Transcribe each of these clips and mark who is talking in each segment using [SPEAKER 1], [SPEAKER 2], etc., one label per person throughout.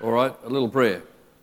[SPEAKER 1] All right, a little prayer.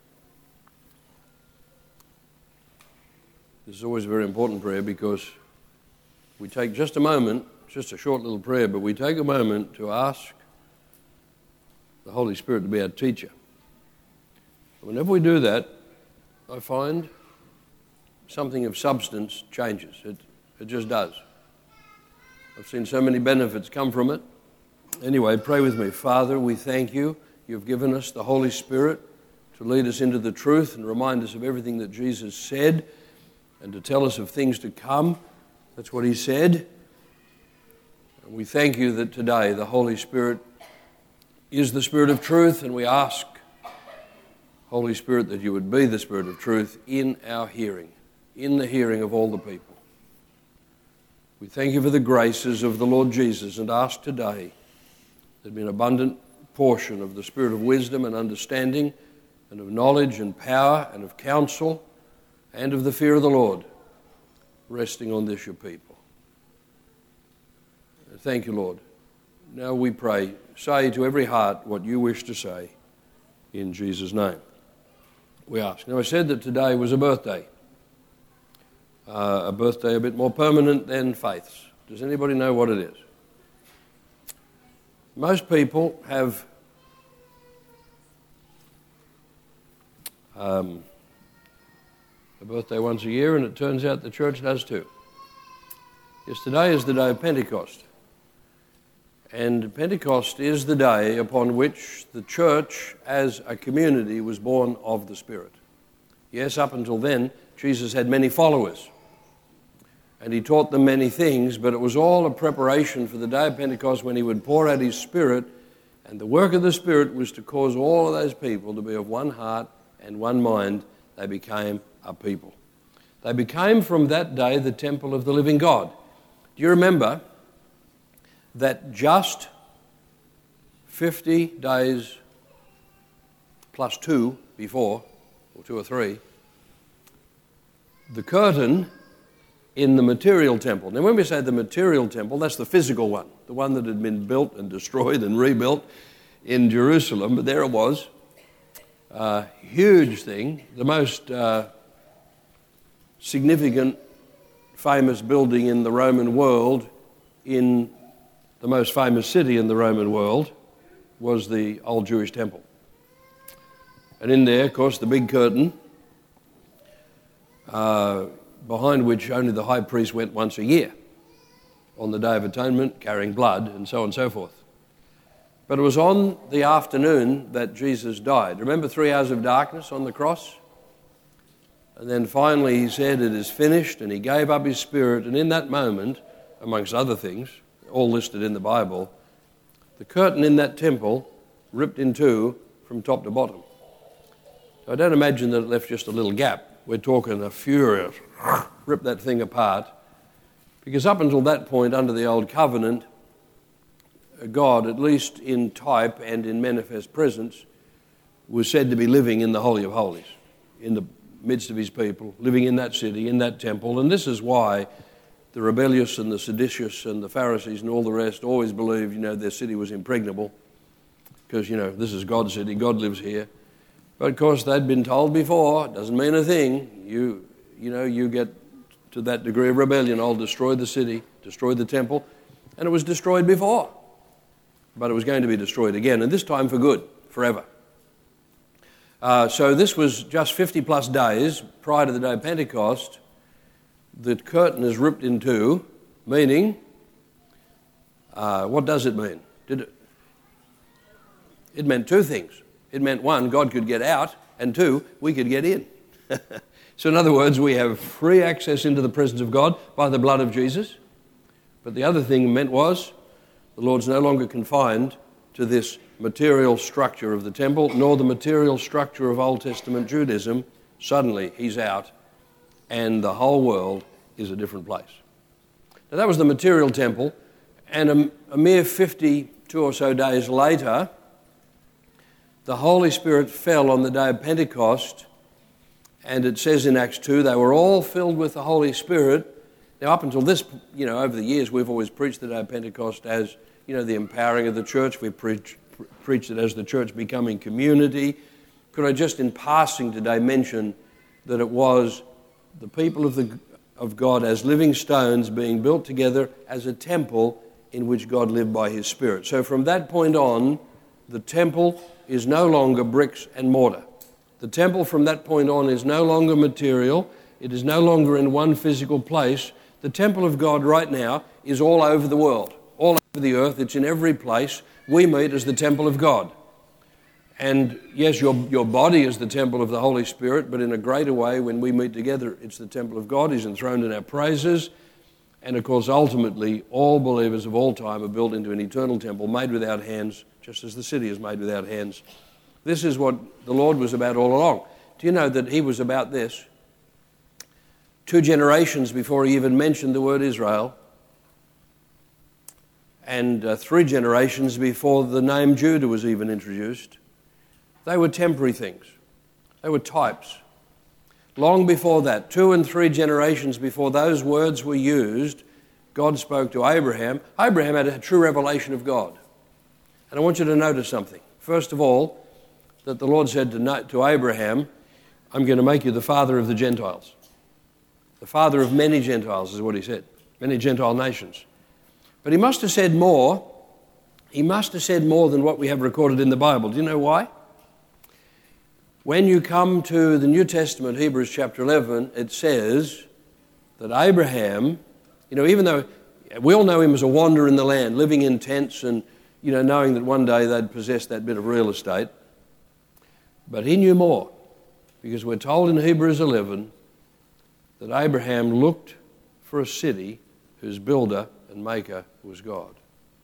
[SPEAKER 1] This is always a very important prayer because we take just a moment, just a short little prayer, but we take a moment to ask the Holy Spirit to be our teacher. Whenever we do that, I find something of substance changes. It just does. I've seen so many benefits come from it. Anyway, pray with me. Father, we thank you. You've given us the Holy Spirit to lead us into the truth and remind us of everything that Jesus said and to tell us of things to come. That's what he said. And we thank you that today the Holy Spirit is the Spirit of truth, and we ask, Holy Spirit, that you would be the Spirit of truth in our hearing, in the hearing of all the people. We thank you for the graces of the Lord Jesus and ask today there'd be an abundant portion of the spirit of wisdom and understanding and of knowledge and power and of counsel and of the fear of the Lord resting on this your people. Thank you, Lord. Now we pray, say to every heart what you wish to say in Jesus' name. We ask. Now I said that today was a birthday a bit more permanent than Faith's. Does anybody know what it is? Most people have a birthday once a year, and it turns out the church does too. Yes, today is the day of Pentecost. And Pentecost is the day upon which the church as a community was born of the Spirit. Yes, up until then, Jesus had many followers. And he taught them many things, but it was all a preparation for the day of Pentecost when he would pour out his Spirit. And the work of the Spirit was to cause all of those people to be of one heart and one mind. They became a people. They became from that day the temple of the living God. Do you remember that just 50 days plus 2 before, or 2 or 3, the curtain in the material temple. Now when we say the material temple, that's the physical one, the one that had been built and destroyed and rebuilt in Jerusalem, but there it was, a huge thing, the most significant, famous building in the Roman world, in the most famous city in the Roman world, was the old Jewish temple. And in there, of course, the big curtain, behind which only the high priest went once a year on the Day of Atonement, carrying blood, and so on and so forth. But it was on the afternoon that Jesus died. Remember 3 hours of darkness on the cross? And then finally he said, "It is finished," and he gave up his spirit. And in that moment, amongst other things, all listed in the Bible, the curtain in that temple ripped in two from top to bottom. So I don't imagine that it left just a little gap. We're talking a furious rip that thing apart, because up until that point under the old covenant, God, at least in type and in manifest presence, was said to be living in the Holy of Holies, in the midst of his people, living in that city, in that temple. And this is why the rebellious and the seditious and the Pharisees and all the rest always believed, their city was impregnable, because, this is God's city, God lives here. But of course they'd been told before, it doesn't mean a thing. You get to that degree of rebellion, I'll destroy the city, destroy the temple. And it was destroyed before. But it was going to be destroyed again, and this time for good, forever. So this was just 50 plus days prior to the day of Pentecost. The curtain is ripped in two, meaning, what does it mean? It meant two things. It meant, one, God could get out, and two, we could get in. So in other words, we have free access into the presence of God by the blood of Jesus. But the other thing it meant was, the Lord's no longer confined to this material structure of the temple, nor the material structure of Old Testament Judaism. Suddenly, he's out, and the whole world is a different place. Now, that was the material temple, and a mere 52 or so days later, the Holy Spirit fell on the day of Pentecost, and it says in Acts 2, they were all filled with the Holy Spirit. Now, up until this, over the years, we've always preached the day of Pentecost as, the empowering of the church. We've preached it as the church becoming community. Could I just in passing today mention that it was the people of God as living stones being built together as a temple in which God lived by his Spirit. So from that point on, the temple is no longer bricks and mortar. The temple from that point on is no longer material. It is no longer in one physical place. The temple of God right now is all over the world, all over the earth. It's in every place. We meet as the temple of God. And yes, your body is the temple of the Holy Spirit, but in a greater way, when we meet together, it's the temple of God. He's enthroned in our praises. And of course, ultimately, all believers of all time are built into an eternal temple made without hands, just as the city is made without hands. This is what the Lord was about all along. Do you know that he was about this? 2 generations before he even mentioned the word Israel, and 3 generations before the name Judah was even introduced. They were temporary things. They were types. Long before that, 2 and 3 generations before those words were used, God spoke to Abraham. Abraham had a true revelation of God. And I want you to notice something. First of all, that the Lord said to Abraham, I'm going to make you the father of the Gentiles. The father of many Gentiles is what he said, many Gentile nations. But he must have said more. He must have said more than what we have recorded in the Bible. Do you know why? When you come to the New Testament, Hebrews chapter 11, it says that Abraham, even though we all know him as a wanderer in the land, living in tents and, knowing that one day they'd possess that bit of real estate, but he knew more, because we're told in Hebrews 11 that Abraham looked for a city whose builder and maker was God.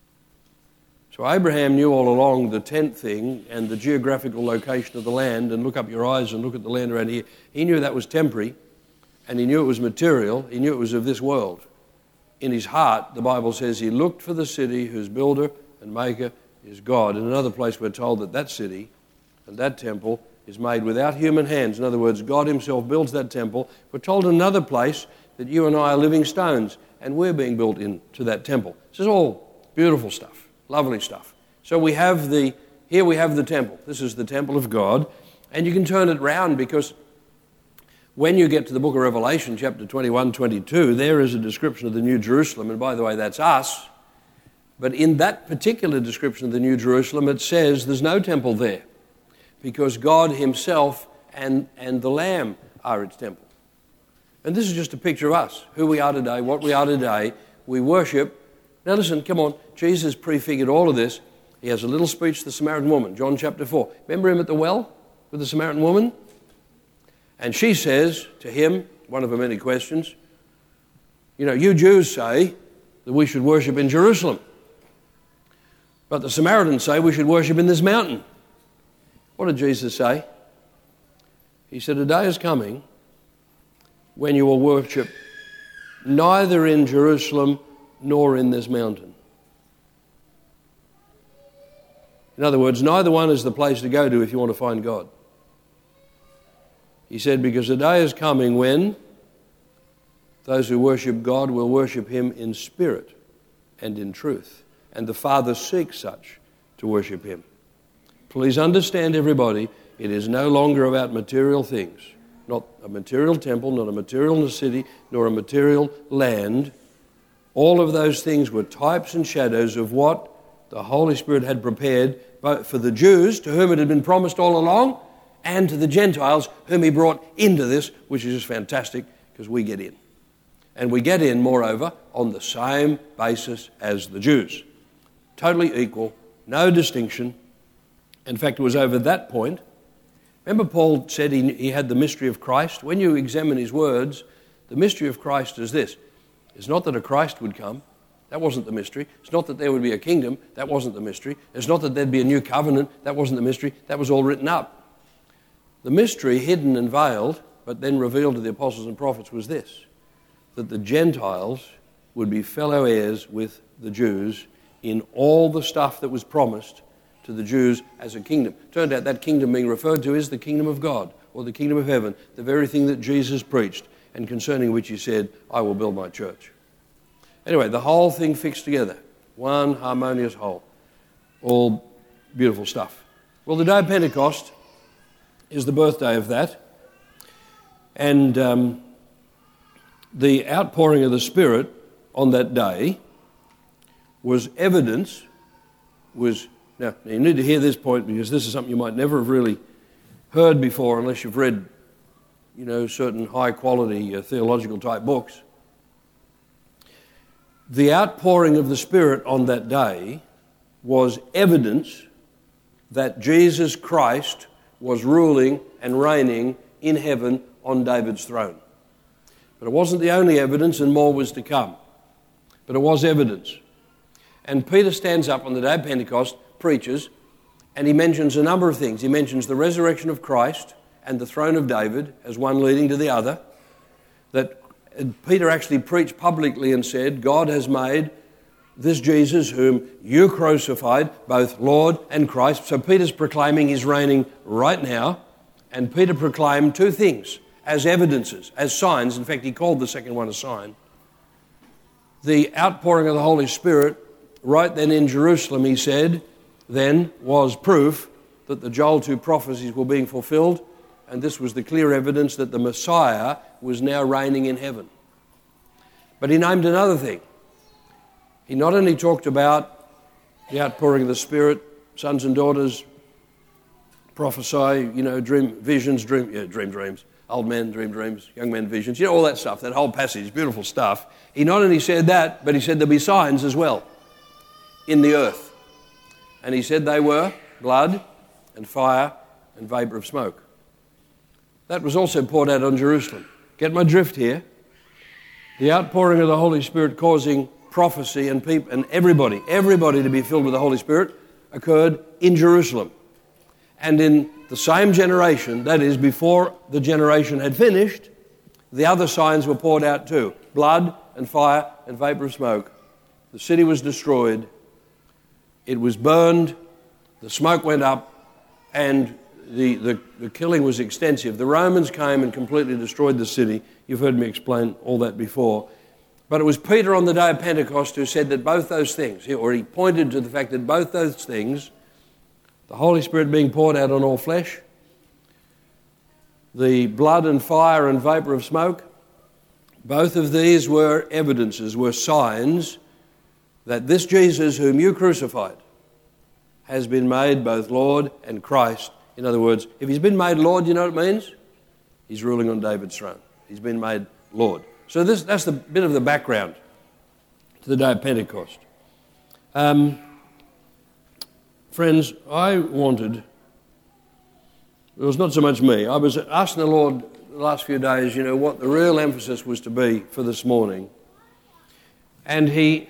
[SPEAKER 1] So Abraham knew all along the tent thing and the geographical location of the land, and look up your eyes and look at the land around here. He knew that was temporary, and he knew it was material. He knew it was of this world. In his heart, the Bible says he looked for the city whose builder and maker is God. In another place we're told that that city and that temple is made without human hands. In other words, God himself builds that temple. We're told in another place that you and I are living stones, and we're being built into that temple. This is all beautiful stuff, lovely stuff. So here we have the temple. This is the temple of God, and you can turn it round, because when you get to the book of Revelation, chapter 21, 22, there is a description of the New Jerusalem, and by the way, that's us. But in that particular description of the New Jerusalem, it says there's no temple there, because God himself and the Lamb are its temple. And this is just a picture of us, who we are today, what we are today. We worship. Now listen, come on. Jesus prefigured all of this. He has a little speech to the Samaritan woman, John chapter 4. Remember him at the well with the Samaritan woman? And she says to him, one of her many questions, you Jews say that we should worship in Jerusalem, but the Samaritans say we should worship in this mountain. What did Jesus say? He said, a day is coming when you will worship neither in Jerusalem nor in this mountain. In other words, neither one is the place to go to if you want to find God. He said, because the day is coming when those who worship God will worship him in spirit and in truth. And the Father seeks such to worship him. Please understand, everybody, it is no longer about material things. Not a material temple, not a material city, nor a material land. All of those things were types and shadows of what the Holy Spirit had prepared both for the Jews, to whom it had been promised all along, and to the Gentiles, whom he brought into this, which is just fantastic, because we get in. And we get in, moreover, on the same basis as the Jews. Totally equal, no distinction. In fact, it was over that point. Remember Paul said he had the mystery of Christ? When you examine his words, the mystery of Christ is this. It's not that a Christ would come. That wasn't the mystery. It's not that there would be a kingdom. That wasn't the mystery. It's not that there'd be a new covenant. That wasn't the mystery. That was all written up. The mystery, hidden and veiled, but then revealed to the apostles and prophets, was this, that the Gentiles would be fellow heirs with the Jews in all the stuff that was promised to the Jews as a kingdom. Turned out that kingdom being referred to is the kingdom of God, or the kingdom of heaven, the very thing that Jesus preached, and concerning which he said, I will build my church. Anyway, the whole thing fixed together, one harmonious whole, all beautiful stuff. Well, the day of Pentecost is the birthday of that. And the outpouring of the Spirit on that day was evidence, now you need to hear this point because this is something you might never have really heard before unless you've read, certain high-quality theological type books. The outpouring of the Spirit on that day was evidence that Jesus Christ was ruling and reigning in heaven on David's throne. But it wasn't the only evidence, and more was to come. But it was evidence. And Peter stands up on the day of Pentecost, preaches, and he mentions a number of things. He mentions the resurrection of Christ and the throne of David as one leading to the other. That Peter actually preached publicly and said, God has made this Jesus whom you crucified, both Lord and Christ. So Peter's proclaiming he's reigning right now. And Peter proclaimed two things as evidences, as signs. In fact, he called the second one a sign. The outpouring of the Holy Spirit right then in Jerusalem, he said, then was proof that the Joel 2 prophecies were being fulfilled. And this was the clear evidence that the Messiah was now reigning in heaven. But he named another thing. He not only talked about the outpouring of the Spirit, sons and daughters prophesy, dream visions, dream dreams, old men dream dreams, young men visions, all that stuff, that whole passage, beautiful stuff. He not only said that, but he said there'll be signs as well in the earth. And he said they were blood and fire and vapor of smoke. That was also poured out on Jerusalem. Get my drift here? The outpouring of the Holy Spirit causing prophecy and people and everybody to be filled with the Holy Spirit occurred in Jerusalem. And in the same generation, that is before the generation had finished, the other signs were poured out too. Blood and fire and vapor of smoke. The city was destroyed. It was burned. The smoke went up and the killing was extensive. The Romans came and completely destroyed the city. You've heard me explain all that before. But it was Peter on the day of Pentecost who said that both those things, or he pointed to the fact that both those things, the Holy Spirit being poured out on all flesh, the blood and fire and vapor of smoke, both of these were evidences, were signs that this Jesus whom you crucified has been made both Lord and Christ. In other words, if he's been made Lord, you know what it means? He's ruling on David's throne. He's been made Lord. So that's the bit of the background to the day of Pentecost. Friends, it was not so much me. I was asking the Lord the last few days, what the real emphasis was to be for this morning. And he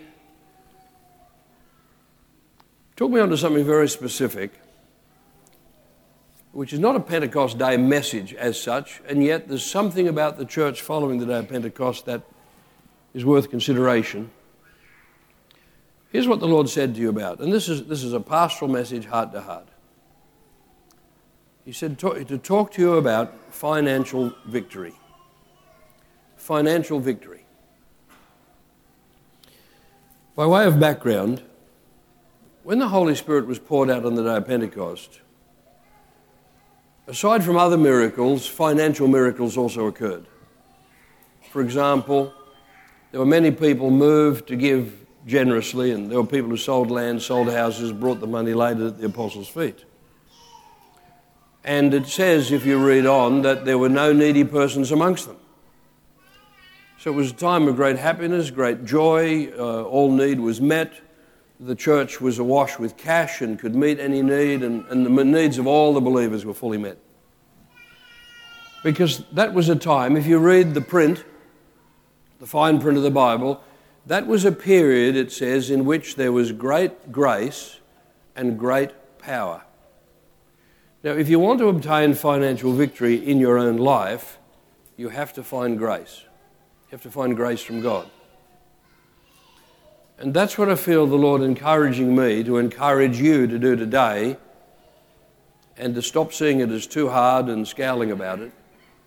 [SPEAKER 1] took me on to something very specific, which is not a Pentecost Day message as such, and yet there's something about the church following the day of Pentecost that is worth consideration. Here's what the Lord said to you about, and this is a pastoral message, heart to heart. He said to talk to you about financial victory. Financial victory. By way of background, when the Holy Spirit was poured out on the day of Pentecost, aside from other miracles, financial miracles also occurred. For example, there were many people moved to give generously, and there were people who sold land, sold houses, brought the money, laid it at the apostles' feet. And it says, if you read on, that there were no needy persons amongst them. So it was a time of great happiness, great joy, all need was met. The church was awash with cash and could meet any need, and the needs of all the believers were fully met. Because that was a time, if you read the print, the fine print of the Bible, that was a period, it says, in which there was great grace and great power. Now, if you want to obtain financial victory in your own life, you have to find grace. You have to find grace from God. And that's what I feel the Lord encouraging me to encourage you to do today, and to stop seeing it as too hard and scowling about it.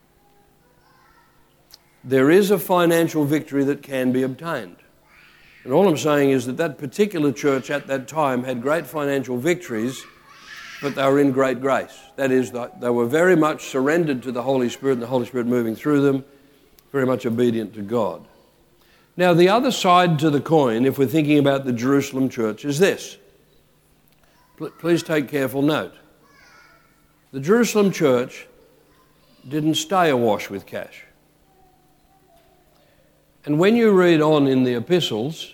[SPEAKER 1] There is a financial victory that can be obtained. And all I'm saying is that particular church at that time had great financial victories, but they were in great grace. That is, they were very much surrendered to the Holy Spirit and the Holy Spirit moving through them, very much obedient to God. Now, the other side to the coin, if we're thinking about the Jerusalem church, is this. Please take careful note. The Jerusalem church didn't stay awash with cash. And when you read on in the epistles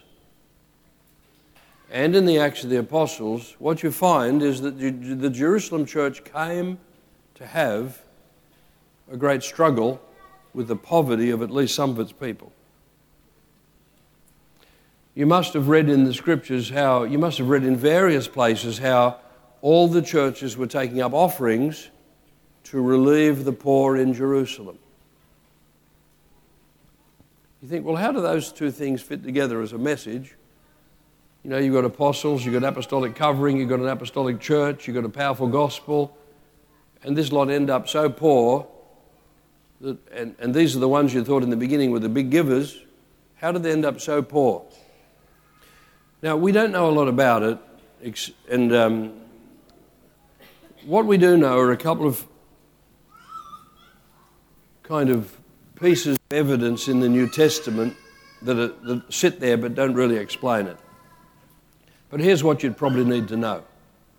[SPEAKER 1] and in the Acts of the Apostles, what you find is that the Jerusalem church came to have a great struggle with the poverty of at least some of its people. You must have read in the scriptures you must have read in various places how all the churches were taking up offerings to relieve the poor in Jerusalem. You think, well, how do those two things fit together as a message? You know, you've got apostles, you've got apostolic covering, you've got an apostolic church, you've got a powerful gospel, and this lot end up so poor, and these are the ones you thought in the beginning were the big givers. How did they end up so poor? Now, we don't know a lot about it, and what we do know are a couple of kind of pieces of evidence in the New Testament that sit there but don't really explain it. But here's what you'd probably need to know.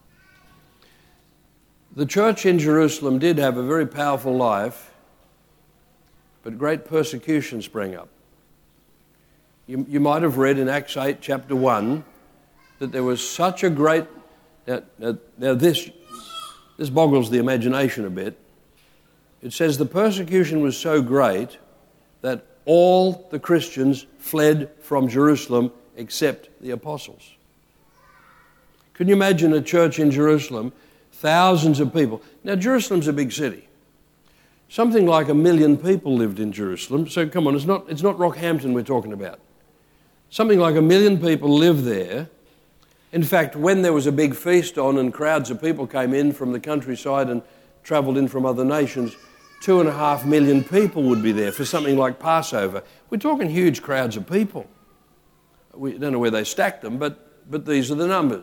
[SPEAKER 1] The church in Jerusalem did have a very powerful life, but great persecution sprang up. You might have read in Acts 8, chapter 1, that there was such a great... Now this boggles the imagination a bit. It says the persecution was so great that all the Christians fled from Jerusalem except the apostles. Can you imagine a church in Jerusalem, thousands of people? Now, Jerusalem's a big city. Something like 1 million people lived in Jerusalem. So come on, it's not Rockhampton we're talking about. Something like 1 million people lived there. In fact, when there was a big feast on and crowds of people came in from the countryside and travelled in from other nations, 2.5 million people would be there for something like Passover. We're talking huge crowds of people. We don't know where they stacked them, but these are the numbers.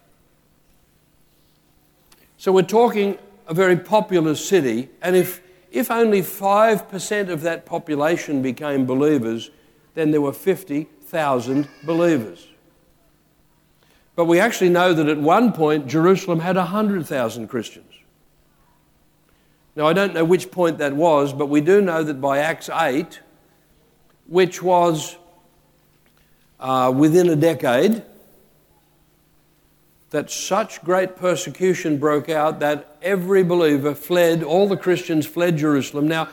[SPEAKER 1] So we're talking a very populous city, and if only 5% of that population became believers, then there were 50,000 believers. But we actually know that at one point Jerusalem had 100,000 Christians. Now, I don't know which point that was, but we do know that by Acts 8, which was within a decade, that such great persecution broke out that every believer fled, all the Christians fled Jerusalem. Now,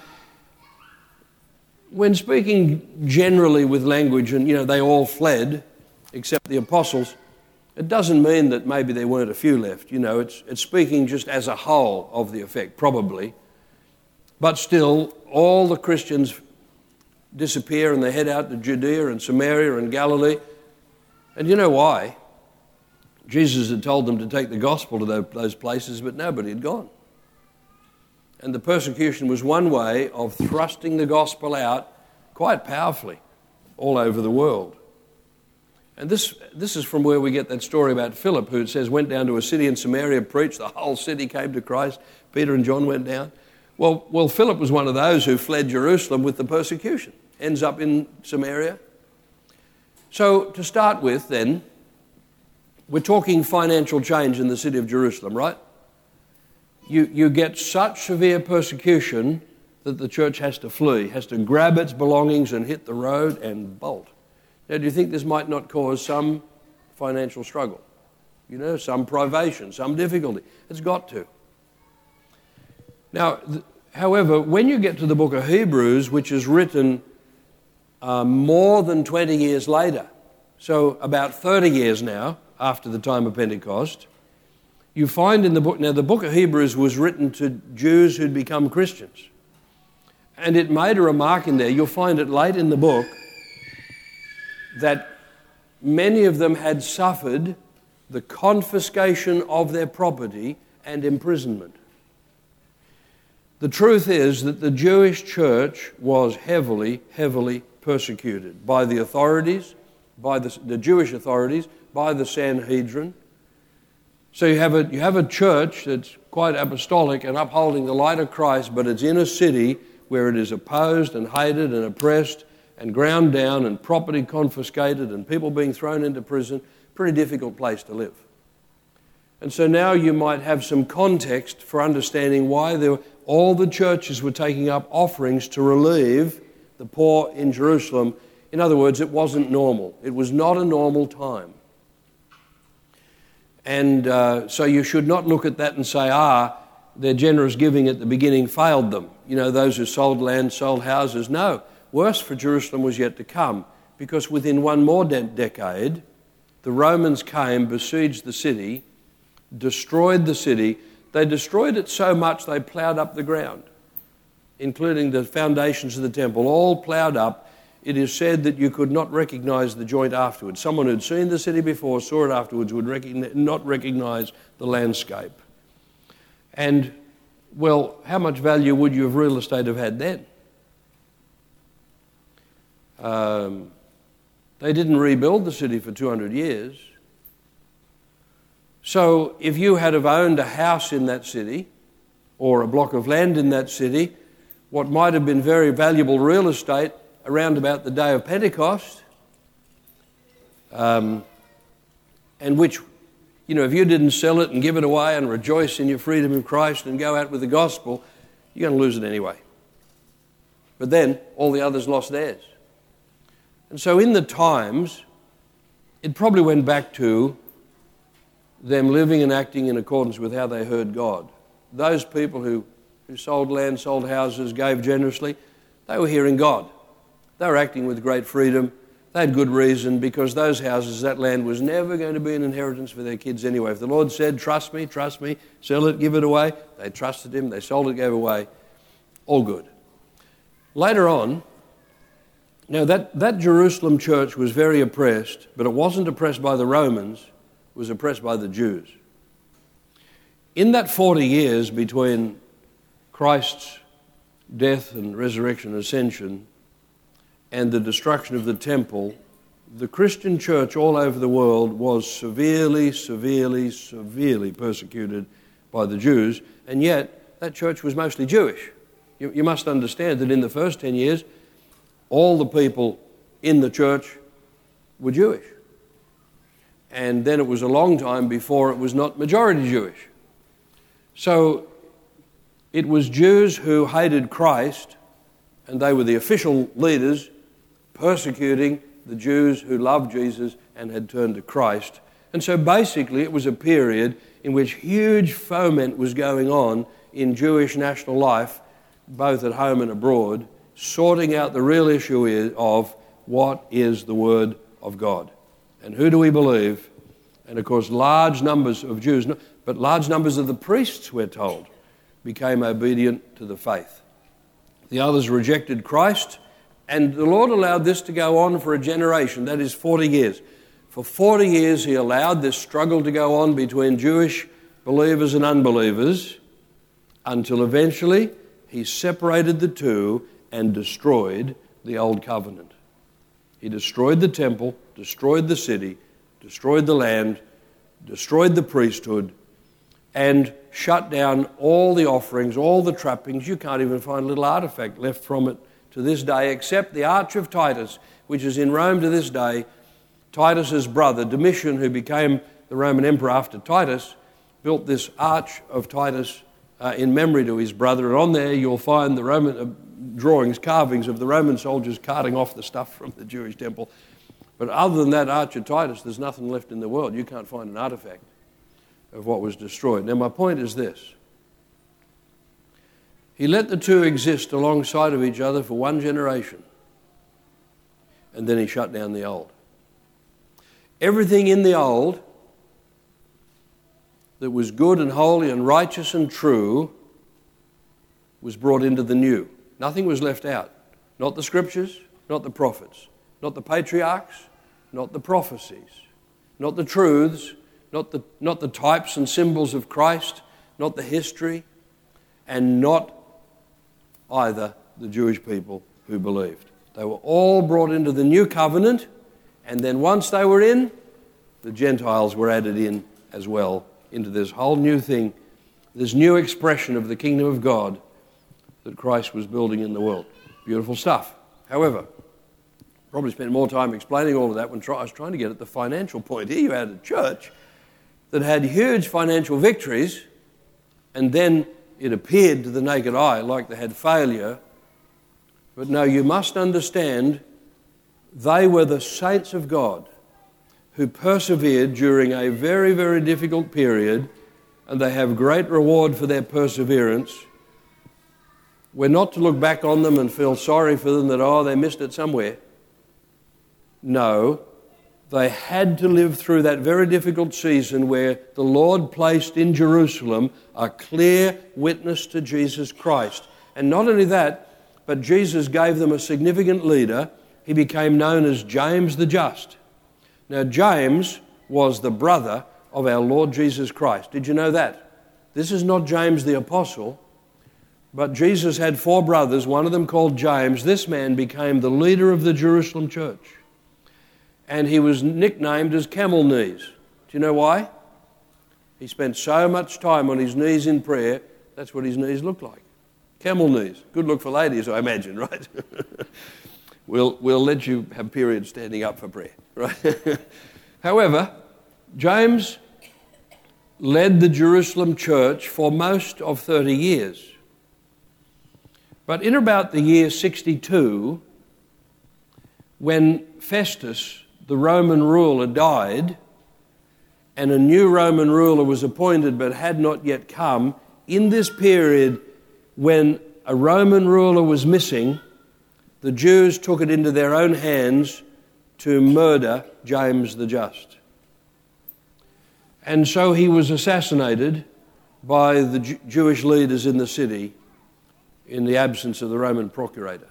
[SPEAKER 1] when speaking generally with language, and they all fled, except the apostles, it doesn't mean that maybe there weren't a few left. It's speaking just as a whole of the effect, probably. But still, all the Christians disappear and they head out to Judea and Samaria and Galilee. And you know why? Jesus had told them to take the gospel to those places, but nobody had gone. And the persecution was one way of thrusting the gospel out quite powerfully all over the world. And this is from where we get that story about Philip, who it says went down to a city in Samaria, preached, the whole city came to Christ. Peter and John went down. Well, Philip was one of those who fled Jerusalem with the persecution, ends up in Samaria. So to start with then, we're talking financial change in the city of Jerusalem, right? You get such severe persecution that the church has to flee, has to grab its belongings and hit the road and bolt. Now, do you think this might not cause some financial struggle? Some privation, some difficulty? It's got to. Now, however, when you get to the book of Hebrews, which is written more than 20 years later, so about 30 years now after the time of Pentecost, you find in the book, now the book of Hebrews was written to Jews who'd become Christians. And it made a remark in there, you'll find it late in the book, that many of them had suffered the confiscation of their property and imprisonment. The truth is that the Jewish church was heavily, heavily persecuted by the authorities, by the Jewish authorities, by the Sanhedrin. So you have a church that's quite apostolic and upholding the light of Christ, but it's in a city where it is opposed and hated and oppressed and ground down and property confiscated and people being thrown into prison. Pretty difficult place to live. And so now you might have some context for understanding why all the churches were taking up offerings to relieve the poor in Jerusalem. In other words, it wasn't normal. It was not a normal time. And so you should not look at that and say, their generous giving at the beginning failed them. You know, those who sold land, sold houses. No, worse for Jerusalem was yet to come, because within one more decade, the Romans came, besieged the city, destroyed the city. They destroyed it so much they ploughed up the ground, including the foundations of the temple, all ploughed up. It is said that you could not recognize the joint afterwards. Someone who'd seen the city before, saw it afterwards, would not recognize the landscape. And, well, how much value would you of real estate have had then? They didn't rebuild the city for 200 years. So if you had have owned a house in that city or a block of land in that city, what might have been very valuable real estate around about the day of Pentecost, and which, you know, if you didn't sell it and give it away and rejoice in your freedom in Christ and go out with the gospel, you're going to lose it anyway. But then all the others lost theirs. And so in the times, it probably went back to them living and acting in accordance with how they heard God. Those people who sold land, sold houses, gave generously, they were hearing God. They were acting with great freedom. They had good reason, because those houses, that land was never going to be an inheritance for their kids anyway. If the Lord said, trust me, sell it, give it away, they trusted him, they sold it, gave away, all good. Later on, now that Jerusalem church was very oppressed, but it wasn't oppressed by the Romans, it was oppressed by the Jews. In that 40 years between Christ's death and resurrection and ascension and the destruction of the temple, the Christian church all over the world was severely persecuted by the Jews, and yet that church was mostly Jewish. You must understand that in the first 10 years, all the people in the church were Jewish. And then it was a long time before it was not majority Jewish. So it was Jews who hated Christ, and they were the official leaders persecuting the Jews who loved Jesus and had turned to Christ. And so basically it was a period in which huge foment was going on in Jewish national life, both at home and abroad, sorting out the real issue of what is the Word of God. And who do we believe? And of course large numbers of Jews, but large numbers of the priests, we're told, became obedient to the faith. The others rejected Christ, and the Lord allowed this to go on for a generation, that is 40 years. For 40 years he allowed this struggle to go on between Jewish believers and unbelievers, until eventually he separated the two and destroyed the old covenant. He destroyed the temple, destroyed the city, destroyed the land, destroyed the priesthood, and shut down all the offerings, all the trappings. You can't even find a little artifact left from it to this day, except the Arch of Titus, which is in Rome to this day. Titus's brother, Domitian, who became the Roman emperor after Titus, built this Arch of Titus in memory to his brother, and on there you'll find the Roman drawings, carvings of the Roman soldiers carting off the stuff from the Jewish temple. But other than that Arch of Titus, there's nothing left in the world. You can't find an artifact of what was destroyed. Now my point is this. He let the two exist alongside of each other for one generation, and then he shut down the old. Everything in the old that was good and holy and righteous and true was brought into the new. Nothing was left out. Not the scriptures, not the prophets, not the patriarchs, not the prophecies, not the truths, not the types and symbols of Christ, not the history, and not either the Jewish people who believed. They were all brought into the new covenant, and then once they were in, the Gentiles were added in as well into this whole new thing, this new expression of the kingdom of God that Christ was building in the world. Beautiful stuff. However, probably spent more time explaining all of that when I was trying to get at the financial point. Here you had a church that had huge financial victories, and then it appeared to the naked eye like they had failure. But no, you must understand, they were the saints of God who persevered during a very, very difficult period, and they have great reward for their perseverance. We're not to look back on them and feel sorry for them that, they missed it somewhere. No, they had to live through that very difficult season where the Lord placed in Jerusalem a clear witness to Jesus Christ. And not only that, but Jesus gave them a significant leader. He became known as James the Just. Now, James was the brother of our Lord Jesus Christ. Did you know that? This is not James the Apostle, but Jesus had 4 brothers, one of them called James. This man became the leader of the Jerusalem church. And he was nicknamed as Camel Knees. Do you know why? He spent so much time on his knees in prayer, that's what his knees looked like. Camel knees. Good look for ladies, I imagine, right? We'll let you have periods standing up for prayer, right? However, James led the Jerusalem church for most of 30 years. But in about the year 62, when Festus, the Roman ruler, died, and a new Roman ruler was appointed but had not yet come, in this period when a Roman ruler was missing, the Jews took it into their own hands to murder James the Just. And so he was assassinated by the Jewish leaders in the city in the absence of the Roman procurator.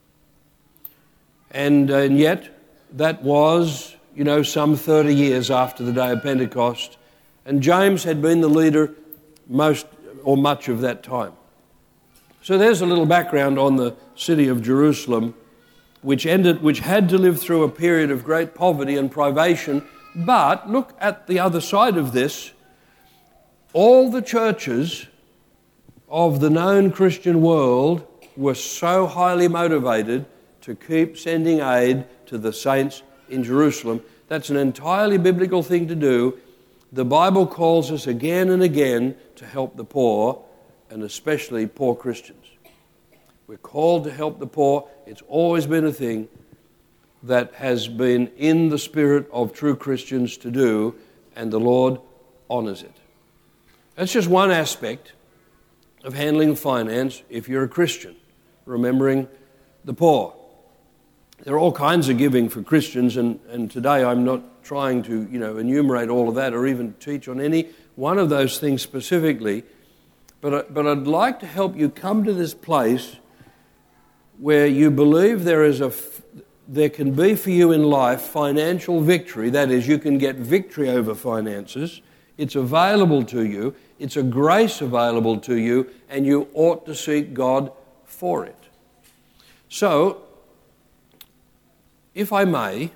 [SPEAKER 1] And yet, that was, some 30 years after the day of Pentecost, and James had been the leader most or much of that time. So there's a little background on the city of Jerusalem, which had to live through a period of great poverty and privation. But look at the other side of this. All the churches of the known Christian world were so highly motivated to keep sending aid to the saints in Jerusalem. That's an entirely biblical thing to do. The Bible calls us again and again to help the poor, and especially poor Christians. We're called to help the poor. It's always been a thing that has been in the spirit of true Christians to do, and the Lord honours it. That's just one aspect of handling finance if you're a Christian, remembering the poor. There are all kinds of giving for Christians, and today I'm not trying to enumerate all of that or even teach on any one of those things specifically, but I'd like to help you come to this place where you believe there can be for you in life financial victory. That is, you can get victory over finances. It's available to you. It's a grace available to you, and you ought to seek God for it. So, if I may,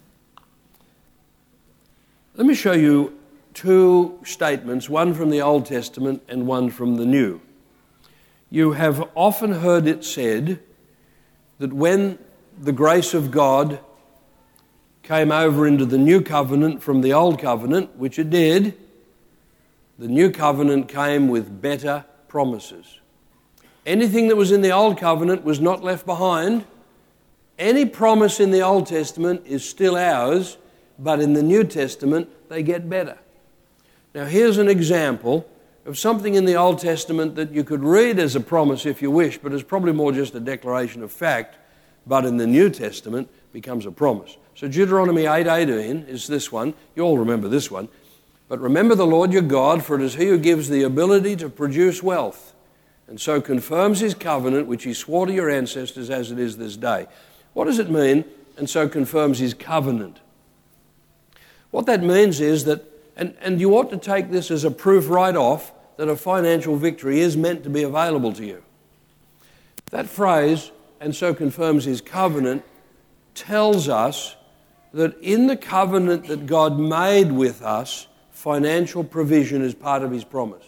[SPEAKER 1] let me show you 2 statements, one from the Old Testament and one from the New. You have often heard it said that when the grace of God came over into the New Covenant from the Old Covenant, which it did, the New Covenant came with better promises. Anything that was in the Old Covenant was not left behind. Any promise in the Old Testament is still ours, but in the New Testament, they get better. Now, here's an example of something in the Old Testament that you could read as a promise if you wish, but is probably more just a declaration of fact, but in the New Testament becomes a promise. So Deuteronomy 8:18 is this one. You all remember this one. But remember the Lord your God, for it is he who gives the ability to produce wealth, and so confirms his covenant, which he swore to your ancestors as it is this day. What does it mean, and so confirms his covenant? What that means is that, and you ought to take this as a proof right off, that a financial victory is meant to be available to you. That phrase, and so confirms his covenant, tells us that in the covenant that God made with us financial provision is part of his promise.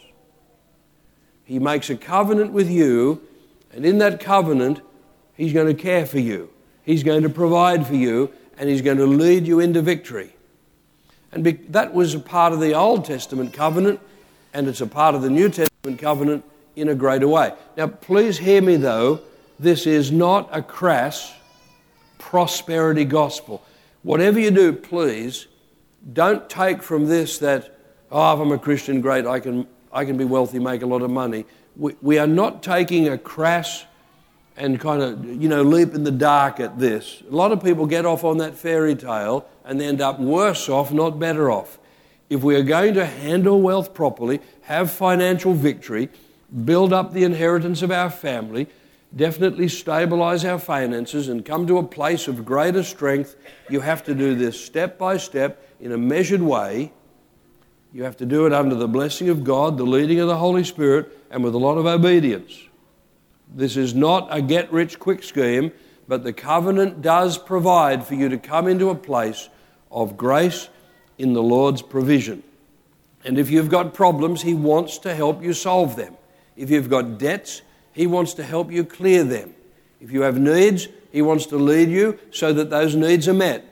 [SPEAKER 1] He makes a covenant with you, and in that covenant, he's going to care for you. He's going to provide for you, and he's going to lead you into victory. And that was a part of the Old Testament covenant, and it's a part of the New Testament covenant in a greater way. Now, please hear me, though. This is not a crass prosperity gospel. Whatever you do, please, don't take from this that, if I'm a Christian, great, I can be wealthy, make a lot of money. We are not taking a crass and kind of, leap in the dark at this. A lot of people get off on that fairy tale and they end up worse off, not better off. If we are going to handle wealth properly, have financial victory, build up the inheritance of our family, definitely stabilize our finances and come to a place of greater strength, you have to do this step by step in a measured way. You have to do it under the blessing of God, the leading of the Holy Spirit, and with a lot of obedience. This is not a get-rich-quick scheme, but the covenant does provide for you to come into a place of grace in the Lord's provision. And if you've got problems, He wants to help you solve them. If you've got debts, He wants to help you clear them. If you have needs, He wants to lead you so that those needs are met.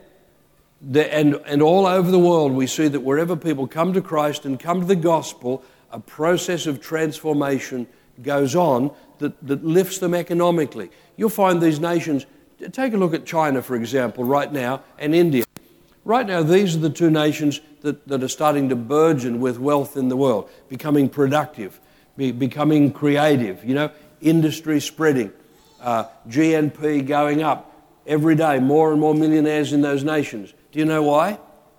[SPEAKER 1] And all over the world, we see that wherever people come to Christ and come to the gospel, a process of transformation goes on that lifts them economically. You'll find these nations, take a look at China, for example, right now, and India. Right now, these are the two nations that are starting to burgeon with wealth in the world, becoming productive, becoming creative, industry spreading, GNP going up every day, more and more millionaires in those nations. Do you know why?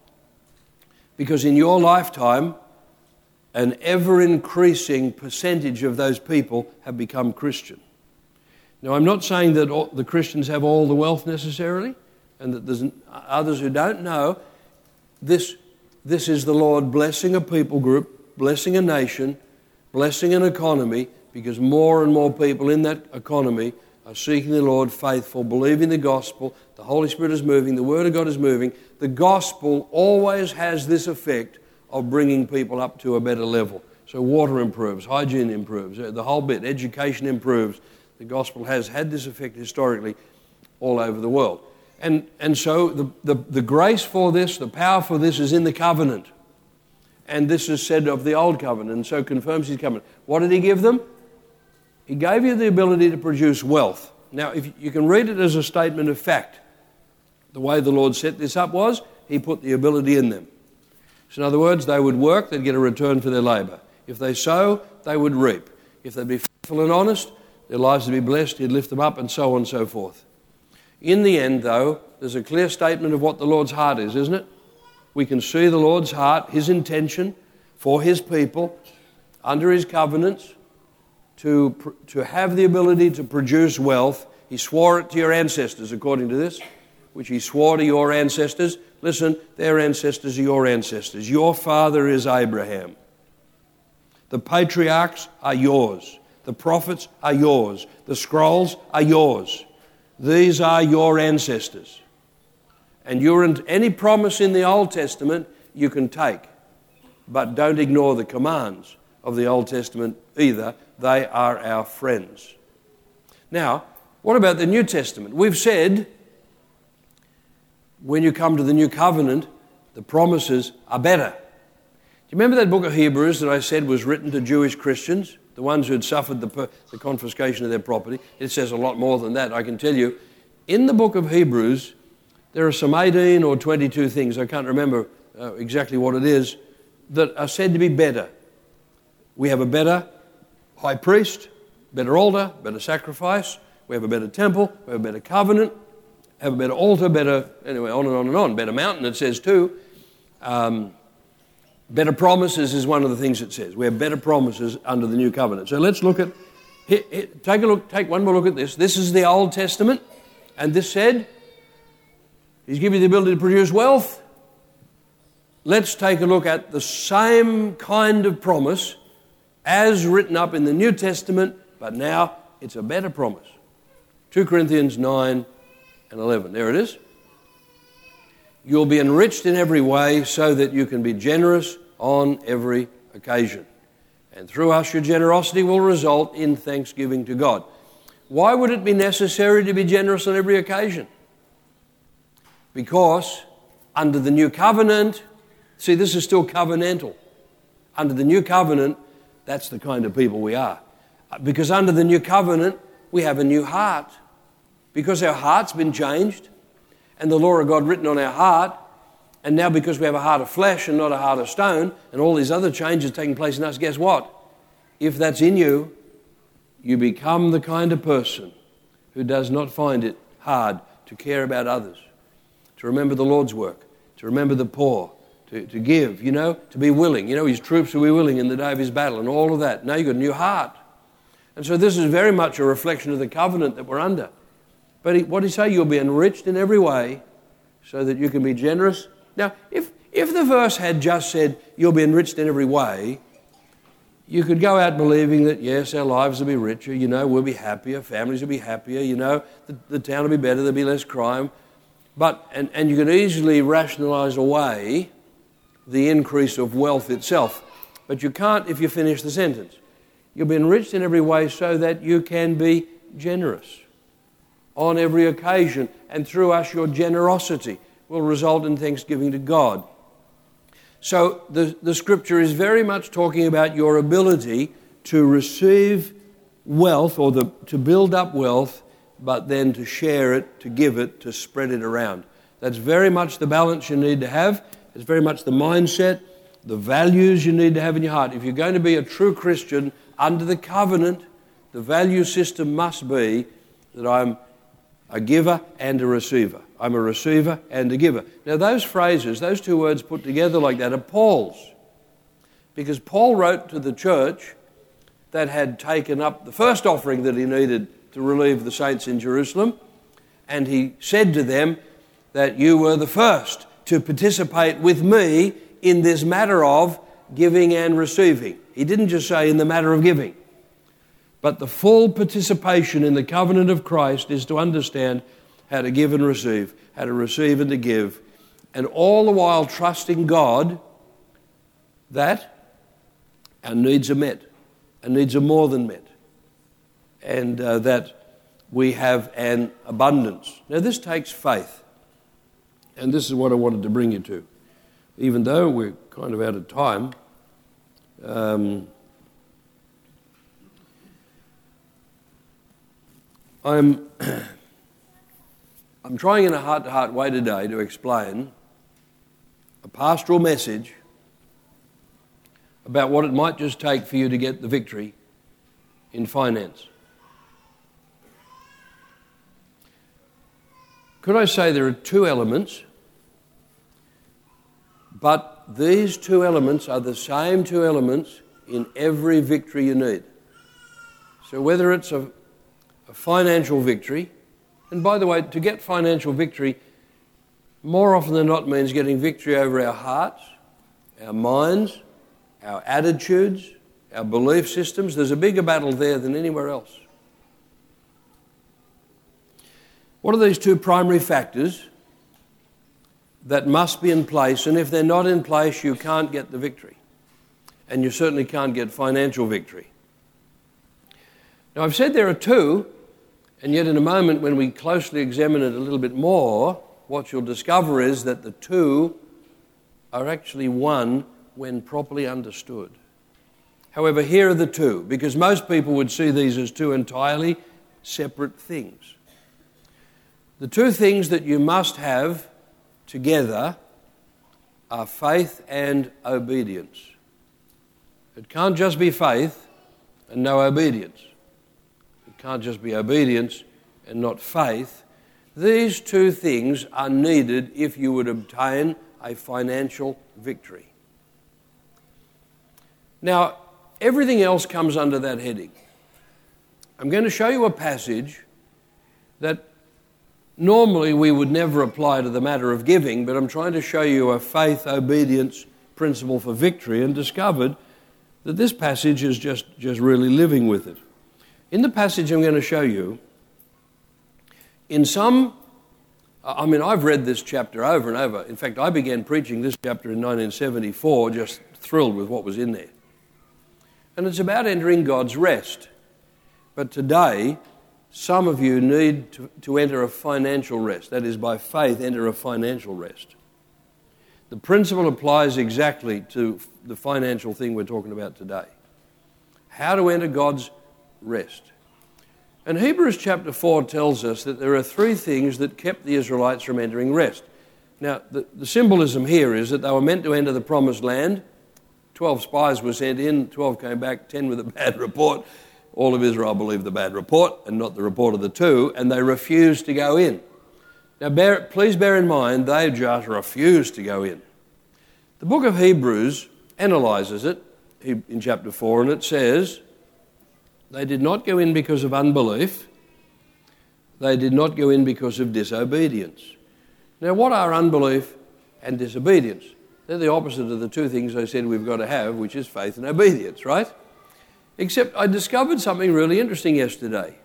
[SPEAKER 1] Because in your lifetime, an ever-increasing percentage of those people have become Christian. Now, I'm not saying that the Christians have all the wealth necessarily, and that there's others who don't know. This is the Lord blessing a people group, blessing a nation, blessing an economy, because more and more people in that economy are seeking the Lord, faithful, believing the gospel. The Holy Spirit is moving. The Word of God is moving. The gospel always has this effect of bringing people up to a better level. So water improves, hygiene improves, the whole bit, education improves. The gospel has had this effect historically all over the world. And so the grace for this, the power for this is in the covenant. And this is said of the old covenant, and so confirms His covenant. What did He give them? He gave you the ability to produce wealth. Now, if you can read it as a statement of fact. The way the Lord set this up was, He put the ability in them. So in other words, they would work, they'd get a return for their labour. If they sow, they would reap. If they'd be faithful and honest, their lives would be blessed, He'd lift them up, and so on and so forth. In the end, though, there's a clear statement of what the Lord's heart is, isn't it? We can see the Lord's heart, His intention for His people, under His covenants, to have the ability to produce wealth. He swore it to your ancestors, according to this, which He swore to your ancestors. Listen, their ancestors are your ancestors. Your father is Abraham. The patriarchs are yours. The prophets are yours. The scrolls are yours. These are your ancestors. And any promise in the Old Testament you can take. But don't ignore the commands of the Old Testament either. They are our friends. Now, what about the New Testament? We've said, when you come to the New Covenant, the promises are better. Do you remember that book of Hebrews that I said was written to Jewish Christians, the ones who had suffered the confiscation of their property? It says a lot more than that, I can tell you. In the book of Hebrews, there are some 18 or 22 things, I can't remember exactly what it is, that are said to be better. We have a better high priest, better altar, better sacrifice. We have a better temple, we have a better covenant, have a better altar, anyway, on and on and on. Better mountain, it says too. Better promises is one of the things it says. We have better promises under the new covenant. So let's look at, take one more look at this. This is the Old Testament, and this said, He's given you the ability to produce wealth. Let's take a look at the same kind of promise as written up in the New Testament, but now it's a better promise. 2 Corinthians 9 and 11. There it is. You'll be enriched in every way so that you can be generous on every occasion. And through us, your generosity will result in thanksgiving to God. Why would it be necessary to be generous on every occasion? Because under the new covenant, see, this is still covenantal. Under the new covenant, that's the kind of people we are. Because under the new covenant, we have a new heart. Because our heart's been changed and the law of God written on our heart, and now because we have a heart of flesh and not a heart of stone, and all these other changes taking place in us, guess what? If that's in you, you become the kind of person who does not find it hard to care about others, to remember the Lord's work, to remember the poor, to give, to be willing. His troops will be willing in the day of his battle and all of that. Now you've got a new heart. And so this is very much a reflection of the covenant that we're under. But what did he say? You'll be enriched in every way so that you can be generous. Now, if the verse had just said, you'll be enriched in every way, you could go out believing that, yes, our lives will be richer, we'll be happier, families will be happier, the town will be better, there'll be less crime. But, and you could easily rationalise away the increase of wealth itself. But you can't if you finish the sentence. You'll be enriched in every way so that you can be generous on every occasion. And through us, your generosity will result in thanksgiving to God. So the scripture is very much talking about your ability to receive wealth or to build up wealth, but then to share it, to give it, to spread it around. That's very much the balance you need to have. It's very much the mindset, the values you need to have in your heart. If you're going to be a true Christian under the covenant, the value system must be that I'm a giver and a receiver. I'm a receiver and a giver. Now those phrases, those two words put together like that are Paul's. Because Paul wrote to the church that had taken up the first offering that he needed to relieve the saints in Jerusalem. And he said to them that you were the first to participate with me in this matter of giving and receiving. He didn't just say in the matter of giving. But the full participation in the covenant of Christ is to understand how to give and receive, how to receive and to give, and all the while trusting God that our needs are met, our needs are more than met, and that we have an abundance. Now this takes faith, and this is what I wanted to bring you to. Even though we're kind of out of time, I'm trying in a heart-to-heart way today to explain a pastoral message about what it might just take for you to get the victory in finance. Could I say there are two elements, but these two elements are the same two elements in every victory you need. So whether it's a financial victory, and by the way, to get financial victory, more often than not means getting victory over our hearts, our minds, our attitudes, our belief systems. There's a bigger battle there than anywhere else. What are these two primary factors that must be in place? And if they're not in place, you can't get the victory. And you certainly can't get financial victory. Now, I've said there are two, and yet in a moment when we closely examine it a little bit more, what you'll discover is that the two are actually one when properly understood. However, here are the two, because most people would see these as two entirely separate things. The two things that you must have together are faith and obedience. It can't just be faith and no obedience. It can't just be obedience and not faith. These two things are needed if you would obtain a financial victory. Now, everything else comes under that heading. I'm going to show you a passage that normally we would never apply to the matter of giving, but I'm trying to show you a faith obedience principle for victory, and discovered that this passage is just really living with it. In the passage I'm going to show you, I've read this chapter over and over. In fact, I began preaching this chapter in 1974, just thrilled with what was in there. And it's about entering God's rest. But today, some of you need to enter a financial rest. That is, by faith, enter a financial rest. The principle applies exactly to the financial thing we're talking about today. How to enter God's rest. And Hebrews chapter 4 tells us that there are three things that kept the Israelites from entering rest. Now, the symbolism here is that they were meant to enter the promised land. 12 spies were sent in, 12 came back, 10 with a bad report. All of Israel believed the bad report and not the report of the two, and they refused to go in. Now, please bear in mind, they just refused to go in. The book of Hebrews analyses it in chapter 4, and it says, they did not go in because of unbelief. They did not go in because of disobedience. Now, what are unbelief and disobedience? They're the opposite of the two things I said we've got to have, which is faith and obedience, right? Except I discovered something really interesting yesterday.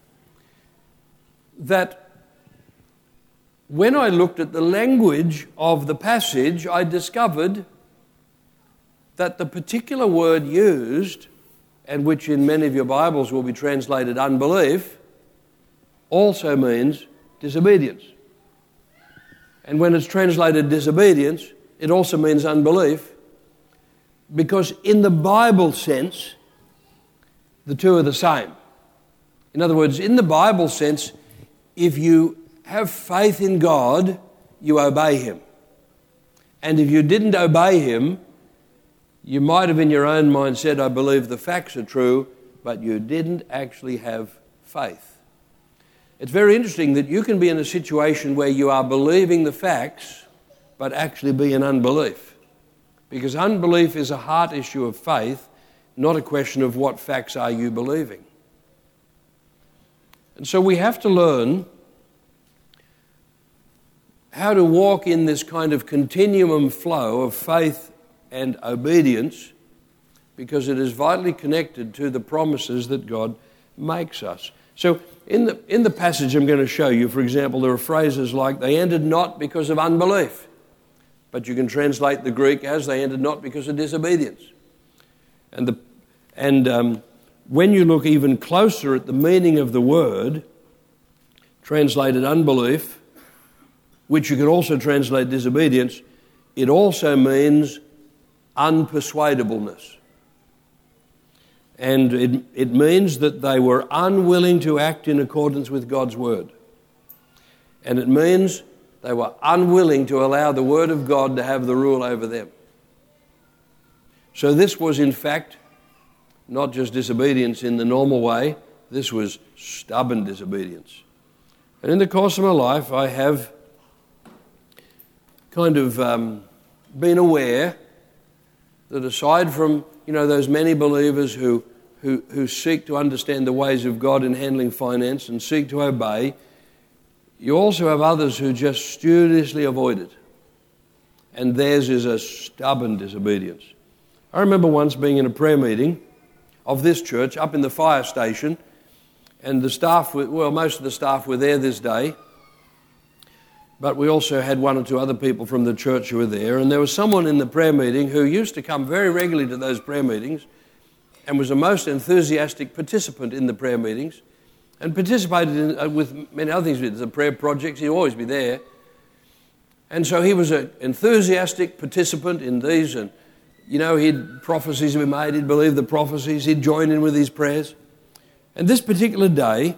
[SPEAKER 1] That when I looked at the language of the passage, I discovered that the particular word used, and which in many of your Bibles will be translated unbelief, also means disobedience. And when it's translated disobedience, it also means unbelief, because in the Bible sense, the two are the same. In other words, in the Bible sense, if you have faith in God, you obey Him. And if you didn't obey Him, you might have in your own mind said, I believe the facts are true, but you didn't actually have faith. It's very interesting that you can be in a situation where you are believing the facts, but actually be in unbelief. Because unbelief is a heart issue of faith, not a question of what facts are you believing. And so we have to learn how to walk in this kind of continuum flow of faith and obedience, because it is vitally connected to the promises that God makes us. So in the passage I'm going to show you, for example, there are phrases like, they entered not because of unbelief. But you can translate the Greek as, they entered not because of disobedience. And when you look even closer at the meaning of the word, translated unbelief, which you could also translate disobedience, it also means unpersuadableness. And it means that they were unwilling to act in accordance with God's word. And it means they were unwilling to allow the word of God to have the rule over them. So this was, in fact, not just disobedience in the normal way, this was stubborn disobedience. And in the course of my life, I have kind of been aware that aside from, those many believers who seek to understand the ways of God in handling finance and seek to obey, you also have others who just studiously avoid it. And theirs is a stubborn disobedience. I remember once being in a prayer meeting of this church up in the fire station, and the staff, most of the staff were there this day, but we also had one or two other people from the church who were there, and there was someone in the prayer meeting who used to come very regularly to those prayer meetings and was a most enthusiastic participant in the prayer meetings and participated in, with many other things, the prayer projects. He'd always be there. And so he was an enthusiastic participant in these, and he'd prophecies were made, he'd believe the prophecies, he'd join in with these prayers. And this particular day,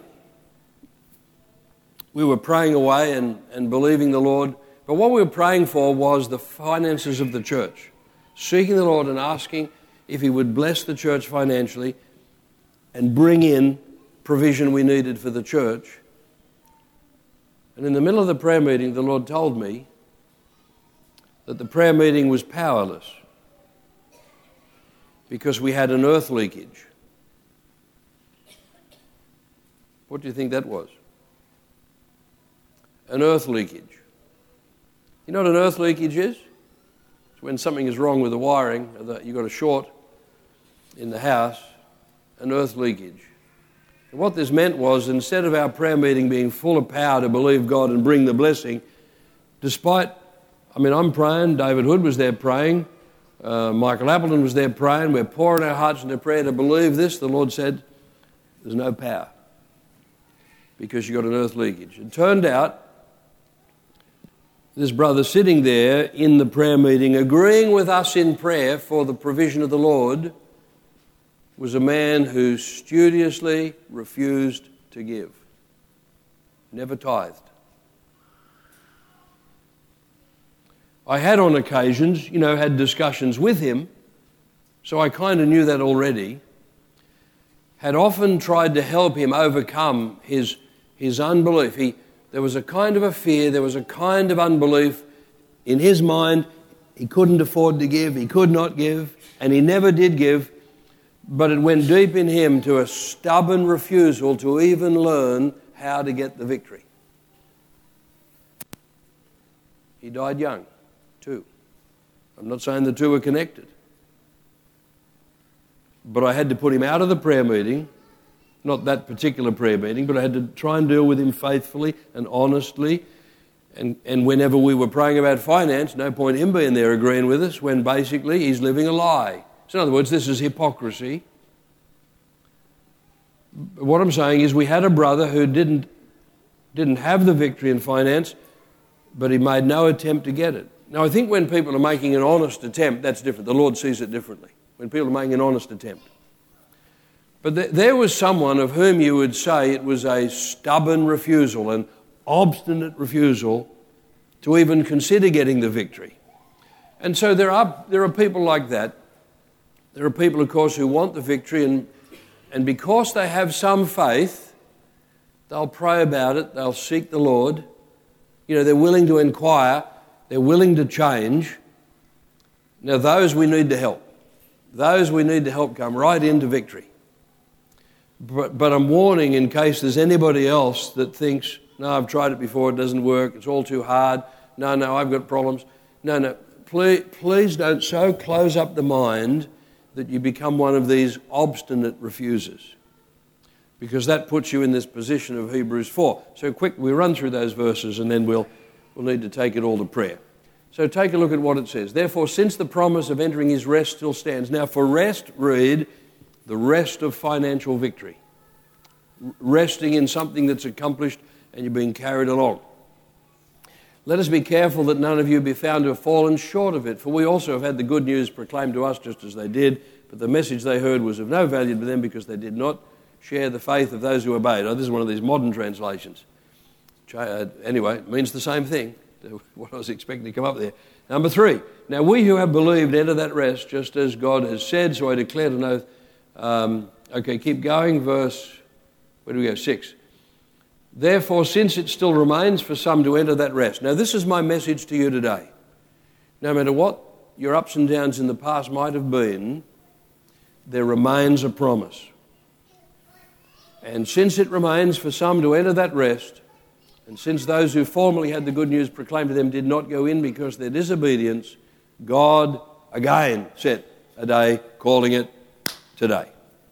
[SPEAKER 1] we were praying away and believing the Lord, but what we were praying for was the finances of the church, seeking the Lord and asking if He would bless the church financially and bring in provision we needed for the church. And in the middle of the prayer meeting, the Lord told me that the prayer meeting was powerless because we had an earth leakage. What do you think that was? An earth leakage. You know what an earth leakage is? It's when something is wrong with the wiring, you've got a short in the house, an earth leakage. And what this meant was, instead of our prayer meeting being full of power to believe God and bring the blessing, I'm praying, David Hood was there praying, Michael Appleton was there praying. We're pouring our hearts into prayer to believe this. The Lord said, there's no power because you've got an earth leakage. It turned out this brother sitting there in the prayer meeting, agreeing with us in prayer for the provision of the Lord, was a man who studiously refused to give, never tithed. I had on occasions, had discussions with him, so I kind of knew that already. Had often tried to help him overcome his unbelief. There was a kind of a fear, there was a kind of unbelief in his mind. He couldn't afford to give, he could not give, and he never did give, but it went deep in him to a stubborn refusal to even learn how to get the victory. He died young, too. I'm not saying the two are connected. But I had to put him out of the prayer meeting, not that particular prayer meeting, but I had to try and deal with him faithfully and honestly. And whenever we were praying about finance, no point him being there agreeing with us when basically he's living a lie. So in other words, this is hypocrisy. What I'm saying is we had a brother who didn't have the victory in finance, but he made no attempt to get it. Now, I think when people are making an honest attempt, that's different. The Lord sees it differently. When people are making an honest attempt. But there was someone of whom you would say it was a stubborn refusal, an obstinate refusal to even consider getting the victory. And so there are people like that. There are people, of course, who want the victory, and because they have some faith, they'll pray about it, they'll seek the Lord. They're willing to inquire, they're willing to change. Now, those we need to help. Those we need to help come right into victory. But I'm warning in case there's anybody else that thinks, no, I've tried it before, it doesn't work, it's all too hard, no, I've got problems. No, please don't so close up the mind that you become one of these obstinate refusers, because that puts you in this position of Hebrews 4. So quick, we run through those verses and then we'll need to take it all to prayer. So take a look at what it says. Therefore, since the promise of entering his rest still stands. Now for rest, read the rest of financial victory. Resting in something that's accomplished and you're being carried along. Let us be careful that none of you be found to have fallen short of it, for we also have had the good news proclaimed to us just as they did, but the message they heard was of no value to them because they did not share the faith of those who obeyed. Oh, this is one of these modern translations. Anyway, it means the same thing. What I was expecting to come up there. Number 3. Now we who have believed enter that rest, just as God has said. So I declare an oath. Okay, keep going. Verse, where do we go? 6. Therefore, since it still remains for some to enter that rest. Now this is my message to you today. No matter what your ups and downs in the past might have been, there remains a promise. And since it remains for some to enter that rest, and since those who formerly had the good news proclaimed to them did not go in because of their disobedience, God again set a day, calling it today.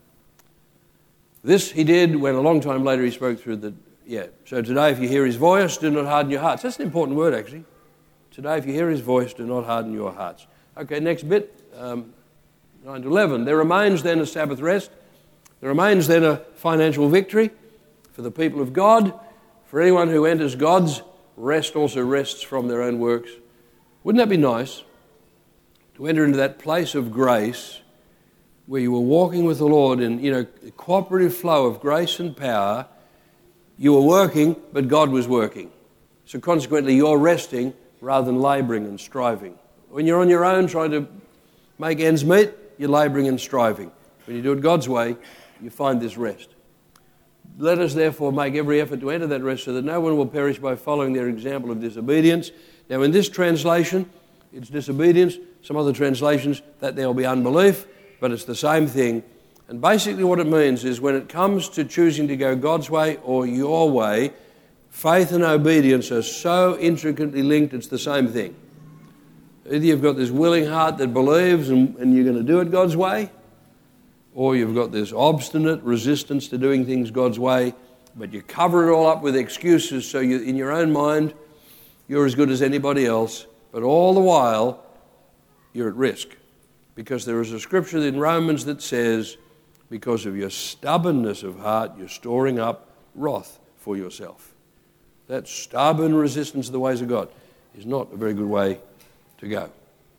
[SPEAKER 1] This he did when a long time later he spoke through the... So today if you hear his voice, do not harden your hearts. That's an important word actually. Today if you hear his voice, do not harden your hearts. Okay, next bit, 9 to 11. There remains then a Sabbath rest. There remains then a financial victory for the people of God. For anyone who enters God's rest also rests from their own works. Wouldn't that be nice to enter into that place of grace where you were walking with the Lord in a cooperative flow of grace and power? You were working, but God was working. So consequently, you're resting rather than labouring and striving. When you're on your own trying to make ends meet, you're labouring and striving. When you do it God's way, you find this rest. Let us therefore make every effort to enter that rest so that no one will perish by following their example of disobedience. Now in this translation, it's disobedience. Some other translations, that there will be unbelief, but it's the same thing. And basically what it means is when it comes to choosing to go God's way or your way, faith and obedience are so intricately linked, it's the same thing. Either you've got this willing heart that believes and you're going to do it God's way, or you've got this obstinate resistance to doing things God's way, but you cover it all up with excuses so you, in your own mind, you're as good as anybody else, but all the while, you're at risk. Because there is a scripture in Romans that says, because of your stubbornness of heart, you're storing up wrath for yourself. That stubborn resistance to the ways of God is not a very good way to go.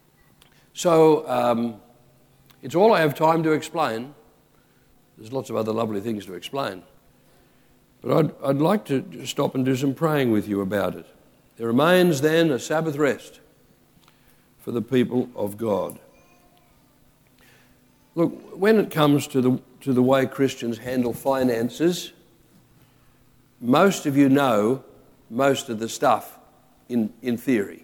[SPEAKER 1] So it's all I have time to explain. There's lots of other lovely things to explain. But I'd like to stop and do some praying with you about it. There remains then a Sabbath rest for the people of God. Look, when it comes to the way Christians handle finances, most of you know most of the stuff in theory.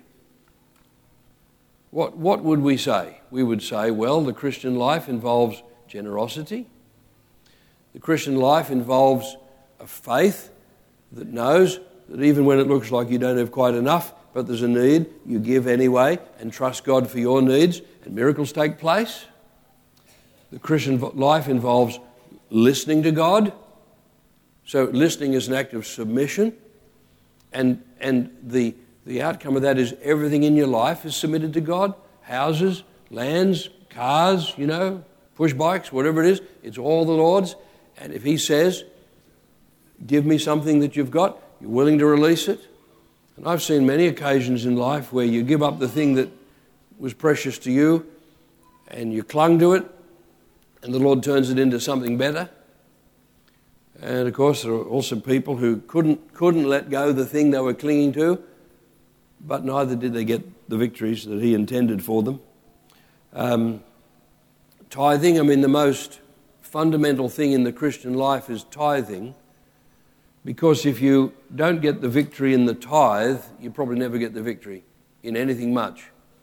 [SPEAKER 1] What would we say? We would say, well, the Christian life involves generosity. The Christian life involves a faith that knows that even when it looks like you don't have quite enough, but there's a need, you give anyway and trust God for your needs, and miracles take place. The Christian life involves listening to God. So listening is an act of submission. And the outcome of that is everything in your life is submitted to God. Houses, lands, cars, push bikes, whatever it is. It's all the Lord's. And if He says, give me something that you've got, you're willing to release it. And I've seen many occasions in life where you give up the thing that was precious to you and you clung to it, and the Lord turns it into something better. And of course, there are also people who couldn't let go of the thing they were clinging to, but neither did they get the victories that He intended for them. Tithing, the most fundamental thing in the Christian life is tithing, because if you don't get the victory in the tithe, you probably never get the victory in anything much.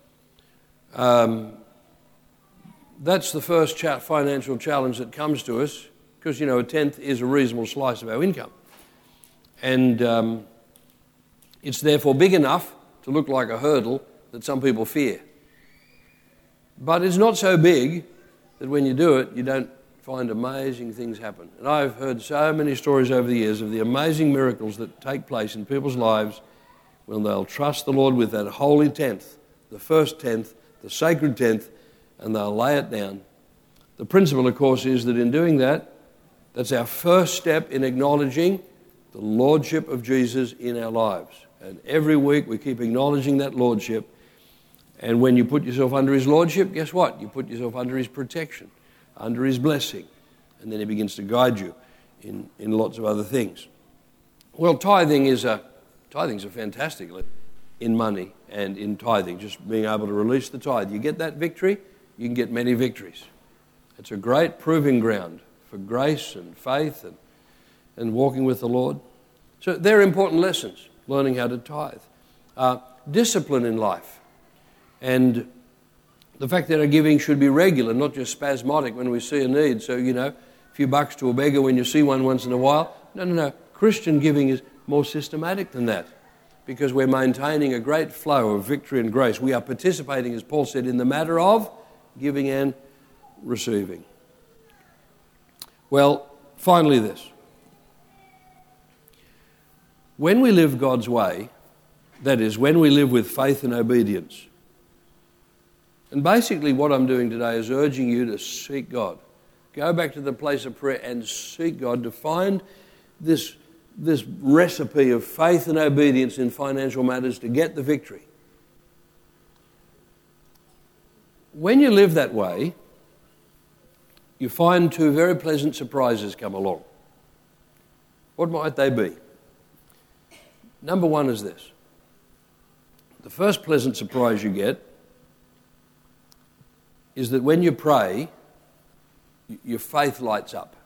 [SPEAKER 1] That's the first financial challenge that comes to us, because, a tenth is a reasonable slice of our income. And it's therefore big enough to look like a hurdle that some people fear. But it's not so big that when you do it, you don't find amazing things happen. And I've heard so many stories over the years of the amazing miracles that take place in people's lives when they'll trust the Lord with that holy tenth, the first tenth, the sacred tenth, and they'll lay it down. The principle, of course, is that in doing that, that's our first step in acknowledging the lordship of Jesus in our lives. And every week we keep acknowledging that lordship. And when you put yourself under His lordship, guess what? You put yourself under His protection, under His blessing. And then He begins to guide you in lots of other things. Well, tithing's a fantastic in money and in tithing, just being able to release the tithe. You get that victory, you can get many victories. It's a great proving ground for grace and faith and walking with the Lord. So they're important lessons, learning how to tithe. Discipline in life. And the fact that our giving should be regular, not just spasmodic when we see a need. So, a few bucks to a beggar when you see one once in a while. No. Christian giving is more systematic than that, because we're maintaining a great flow of victory and grace. We are participating, as Paul said, in the matter of giving and receiving. Well, finally this. When we live God's way, that is, when we live with faith and obedience, and basically what I'm doing today is urging you to seek God. Go back to the place of prayer and seek God to find this recipe of faith and obedience in financial matters to get the victory. When you live that way, you find two very pleasant surprises come along. What might they be? Number one is this. The first pleasant surprise you get is that when you pray, your faith lights up.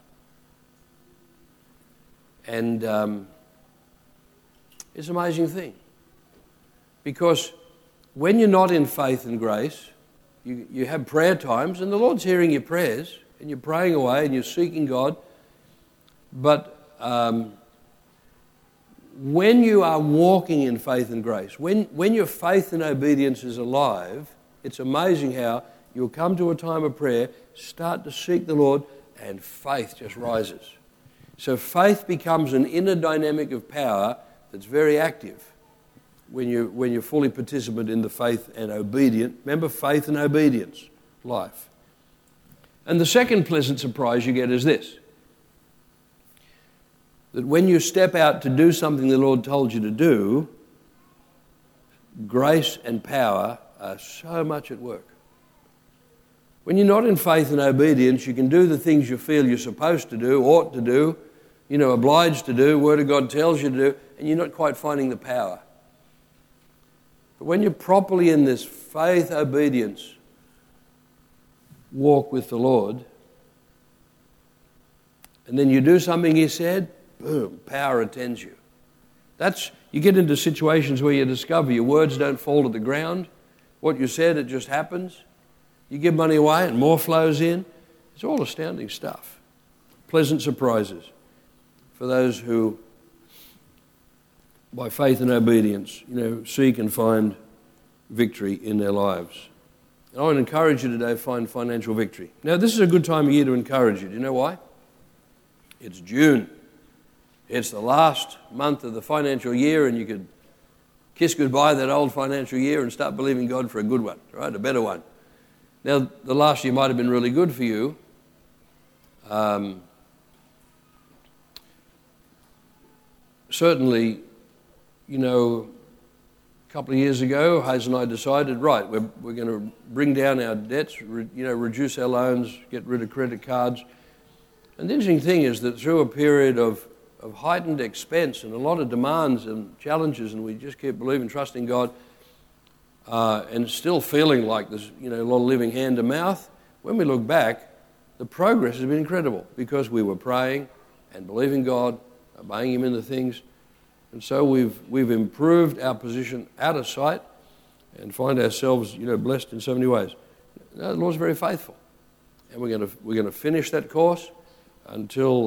[SPEAKER 1] And it's an amazing thing. Because when you're not in faith and grace, you have prayer times, and the Lord's hearing your prayers, and you're praying away, and you're seeking God. But when you are walking in faith and grace, when your faith and obedience is alive, it's amazing how you'll come to a time of prayer, start to seek the Lord, and faith just rises. So faith becomes an inner dynamic of power that's very active when you're fully participant in the faith and obedient. Remember, faith and obedience. life. And the second pleasant surprise you get is this: that when you step out to do something the Lord told you to do, grace and power are so much at work. When you're not in faith and obedience, you can do the things you feel you're supposed to do, ought to do, obliged to do, Word of God tells you to do, and you're not quite finding the power. But when you're properly in this faith, obedience walk with the Lord, and then you do something He said, boom, power attends you. You get into situations where you discover your words don't fall to the ground. What you said, it just happens. You give money away and more flows in. It's all astounding stuff. Pleasant surprises for those who, by faith and obedience, seek and find victory in their lives. And I want to encourage you today to find financial victory. Now, this is a good time of year to encourage you. Do you know why? It's June. It's the last month of the financial year, and you could kiss goodbye that old financial year and start believing God for a good one, right? A better one. Now, the last year might have been really good for you. Certainly, a couple of years ago, Hayes and I decided, right, we're going to bring down our debts, reduce our loans, get rid of credit cards. And the interesting thing is that through a period of heightened expense and a lot of demands and challenges, and we just keep believing, trusting God, and still feeling like there's a lot of living hand to mouth, when we look back, the progress has been incredible because we were praying and believing God, obeying Him in the things. And so we've improved our position out of sight and find ourselves blessed in so many ways. The Lord's very faithful, and we're going to finish that course until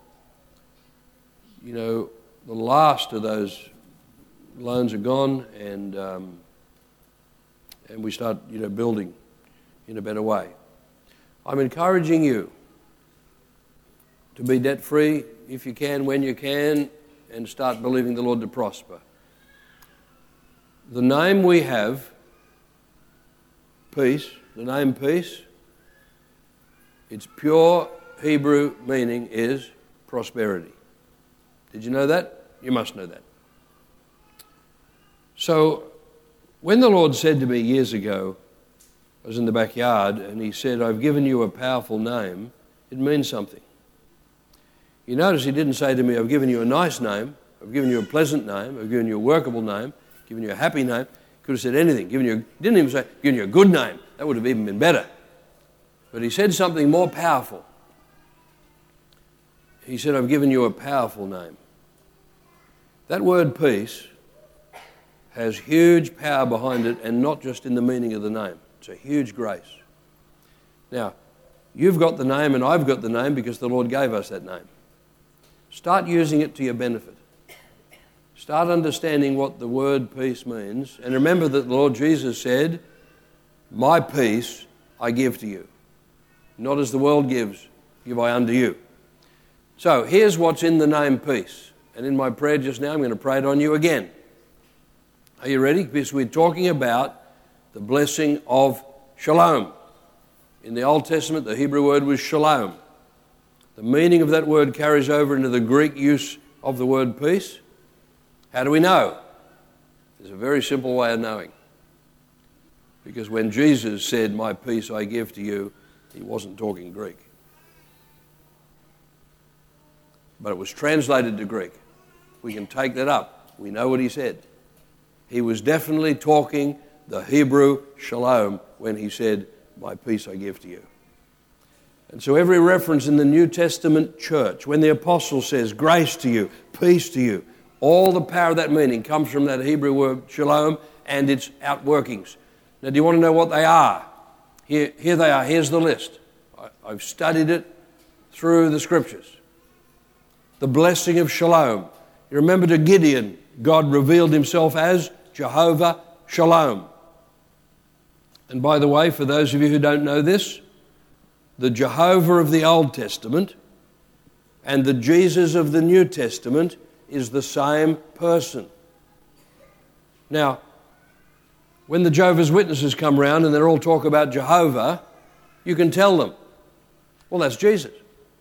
[SPEAKER 1] the last of those loans are gone, and we start building in a better way. I'm encouraging you to be debt-free if you can, when you can, and start believing the Lord to prosper. The name we have, peace, the name peace, its pure Hebrew meaning is prosperity. Did you know that? You must know that. So, when the Lord said to me years ago, I was in the backyard, and He said, I've given you a powerful name, it means something. You notice He didn't say to me, I've given you a nice name, I've given you a pleasant name, I've given you a workable name, given you a happy name. Could have said anything. Didn't even say, given you a good name. That would have even been better. But He said something more powerful. He said, I've given you a powerful name. That word peace has huge power behind it, and not just in the meaning of the name. It's a huge grace. Now, you've got the name and I've got the name because the Lord gave us that name. Start using it to your benefit. Start understanding what the word peace means. And remember that the Lord Jesus said, my peace I give to you. Not as the world gives, give I unto you. So here's what's in the name peace. And in my prayer just now, I'm going to pray it on you again. Are you ready? Because we're talking about the blessing of shalom. In the Old Testament, the Hebrew word was shalom. The meaning of that word carries over into the Greek use of the word peace. How do we know? There's a very simple way of knowing. Because when Jesus said, my peace I give to you, He wasn't talking Greek. But it was translated to Greek. We can take that up. We know what He said. He was definitely talking the Hebrew shalom when He said, my peace I give to you. And so every reference in the New Testament church, when the apostle says, grace to you, peace to you, all the power of that meaning comes from that Hebrew word shalom and its outworkings. Now, do you want to know what they are? Here they are. Here's the list. I've studied it through the Scriptures. The blessing of shalom. You remember to Gideon, God revealed Himself as Jehovah Shalom. And by the way, for those of you who don't know this, the Jehovah of the Old Testament and the Jesus of the New Testament is the same person. Now, when the Jehovah's Witnesses come round and they all talk about Jehovah, You can tell them, well, that's Jesus.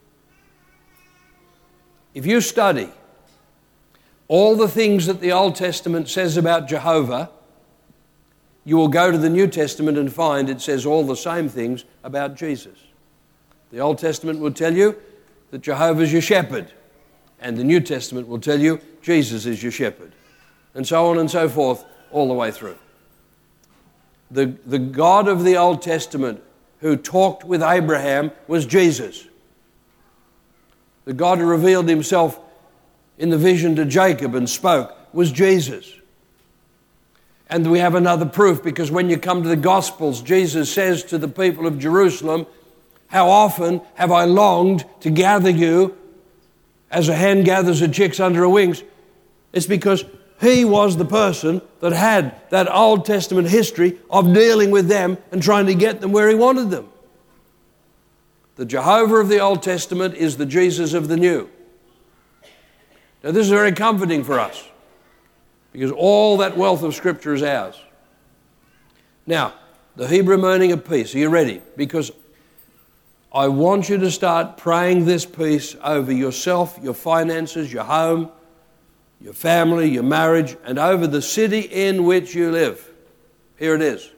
[SPEAKER 1] If you study all the things that the Old Testament says about Jehovah, you will go to the New Testament and find it says all the same things about Jesus. The Old Testament will tell you that Jehovah is your shepherd, and the New Testament will tell you Jesus is your shepherd, and so on and so forth all the way through. The God of the Old Testament who talked with Abraham was Jesus. The God who revealed himself in the vision to Jacob and spoke was Jesus. And we have another proof, because when you come to the Gospels, Jesus says to the people of Jerusalem, how often have I longed to gather you as a hen gathers her chicks under her wings? It's because he was the person that had that Old Testament history of dealing with them and trying to get them where he wanted them. The Jehovah of the Old Testament is the Jesus of the New. Now, this is very comforting for us, because all that wealth of Scripture is ours. Now, the Hebrew meaning of peace. Are you ready? Because I want you to start praying this peace over yourself, your finances, your home, your family, your marriage, and over the city in which you live. Here it is.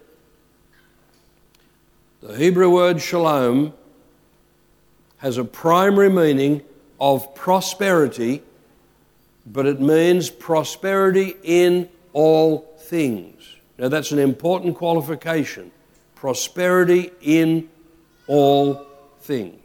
[SPEAKER 1] The Hebrew word shalom has a primary meaning of prosperity, but it means prosperity in all things. Now that's an important qualification. Prosperity in all things.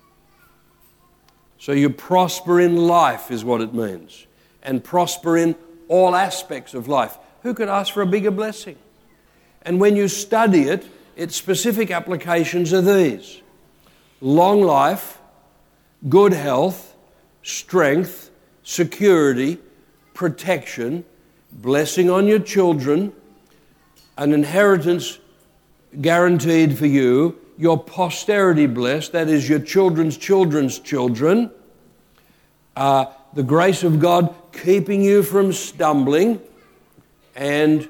[SPEAKER 1] So you prosper in life is what it means. And prosper in all aspects of life. Who could ask for a bigger blessing? And when you study it, its specific applications are these: long life, good health, strength, security, protection, blessing on your children, an inheritance guaranteed for you, your posterity blessed, that is your children's children's children, the grace of God keeping you from stumbling, and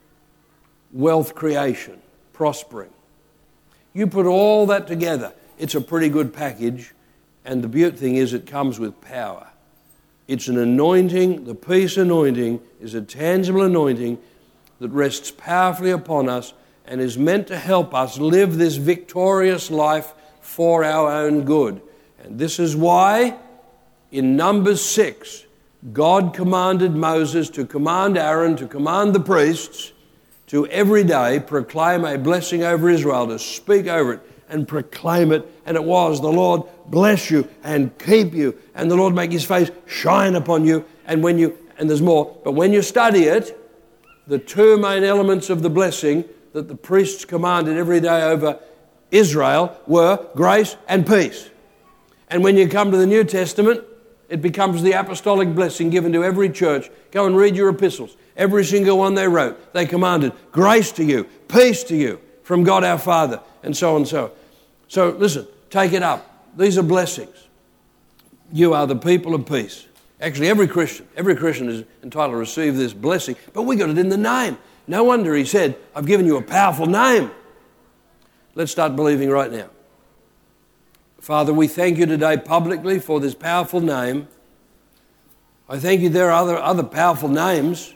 [SPEAKER 1] wealth creation, prospering. You put all that together, it's a pretty good package, and the beautiful thing is it comes with power. It's an anointing. The peace anointing is a tangible anointing that rests powerfully upon us and is meant to help us live this victorious life for our own good. And this is why in Numbers 6, God commanded Moses to command Aaron, to command the priests, to every day proclaim a blessing over Israel, to speak over it and proclaim it. And it was, the Lord bless you and keep you, and the Lord make his face shine upon you. And there's more, but when you study it, the two main elements of the blessing that the priests commanded every day over Israel were grace and peace. And when you come to the New Testament, it becomes the apostolic blessing given to every church. Go and read your epistles. Every single one they wrote, they commanded grace to you, peace to you from God our Father, and so on and so on. So listen, take it up. These are blessings. You are the people of peace. Actually, every Christian is entitled to receive this blessing, but we got it in the name. No wonder he said, I've given you a powerful name. Let's start believing right now. Father, we thank you today publicly for this powerful name. I thank you there are other powerful names.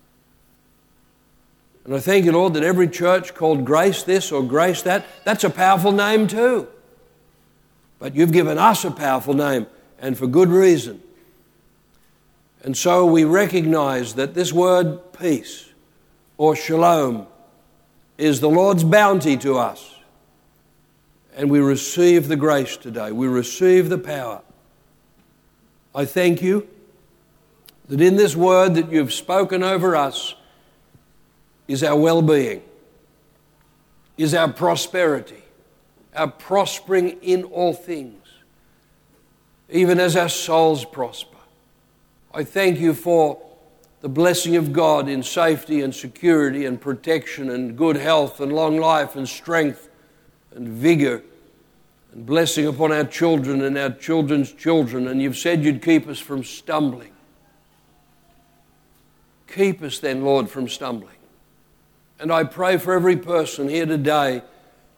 [SPEAKER 1] And I thank you, Lord, that every church called Grace this or Grace that, that's a powerful name too. But you've given us a powerful name, and for good reason. And so we recognize that this word peace or shalom is the Lord's bounty to us. And we receive the grace today. We receive the power. I thank you that in this word that you've spoken over us is our well-being, is our prosperity, our prospering in all things, even as our souls prosper. I thank you for the blessing of God in safety and security and protection and good health and long life and strength and vigor and blessing upon our children and our children's children. And you've said you'd keep us from stumbling. Keep us then, Lord, from stumbling. And I pray for every person here today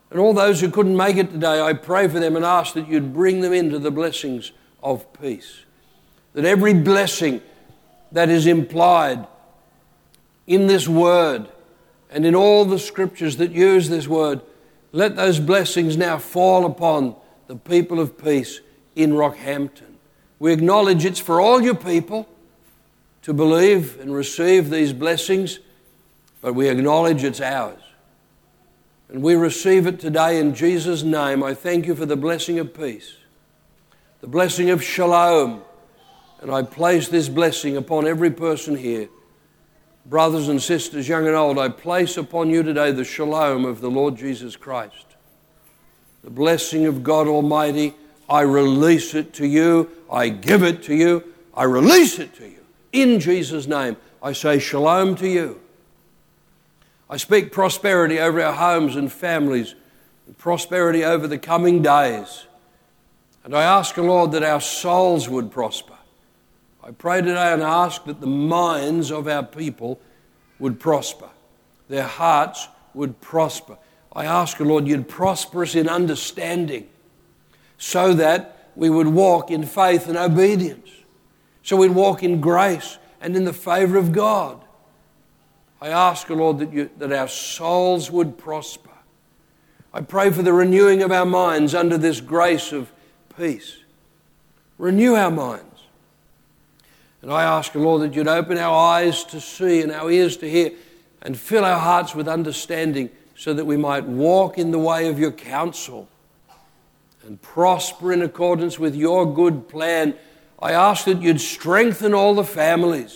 [SPEAKER 1] And all those who couldn't make it today, I pray for them and ask that you'd bring them into the blessings of peace. That every blessing that is implied in this word and in all the scriptures that use this word, let those blessings now fall upon the people of peace in Rockhampton. We acknowledge it's for all your people to believe and receive these blessings, but we acknowledge it's ours. And we receive it today in Jesus' name. I thank you for the blessing of peace, the blessing of shalom. And I place this blessing upon every person here. Brothers and sisters, young and old, I place upon you today the shalom of the Lord Jesus Christ. The blessing of God Almighty, I release it to you. I give it to you. I release it to you. In Jesus' name, I say shalom to you. I speak prosperity over our homes and families, and prosperity over the coming days. And I ask the Lord that our souls would prosper. I pray today and ask that the minds of our people would prosper. Their hearts would prosper. I ask the Lord you'd prosper us in understanding so that we would walk in faith and obedience. So we'd walk in grace and in the favor of God. I ask, Lord, that our souls would prosper. I pray for the renewing of our minds under this grace of peace. Renew our minds. And I ask, Lord, that you'd open our eyes to see and our ears to hear and fill our hearts with understanding so that we might walk in the way of your counsel and prosper in accordance with your good plan. I ask that you'd strengthen all the families.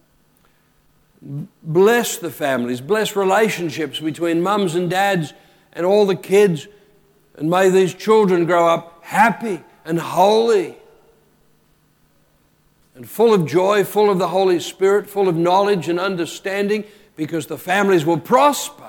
[SPEAKER 1] Bless the families, bless relationships between mums and dads and all the kids, and may these children grow up happy and holy and full of joy, full of the Holy Spirit, full of knowledge and understanding, because the families will prosper.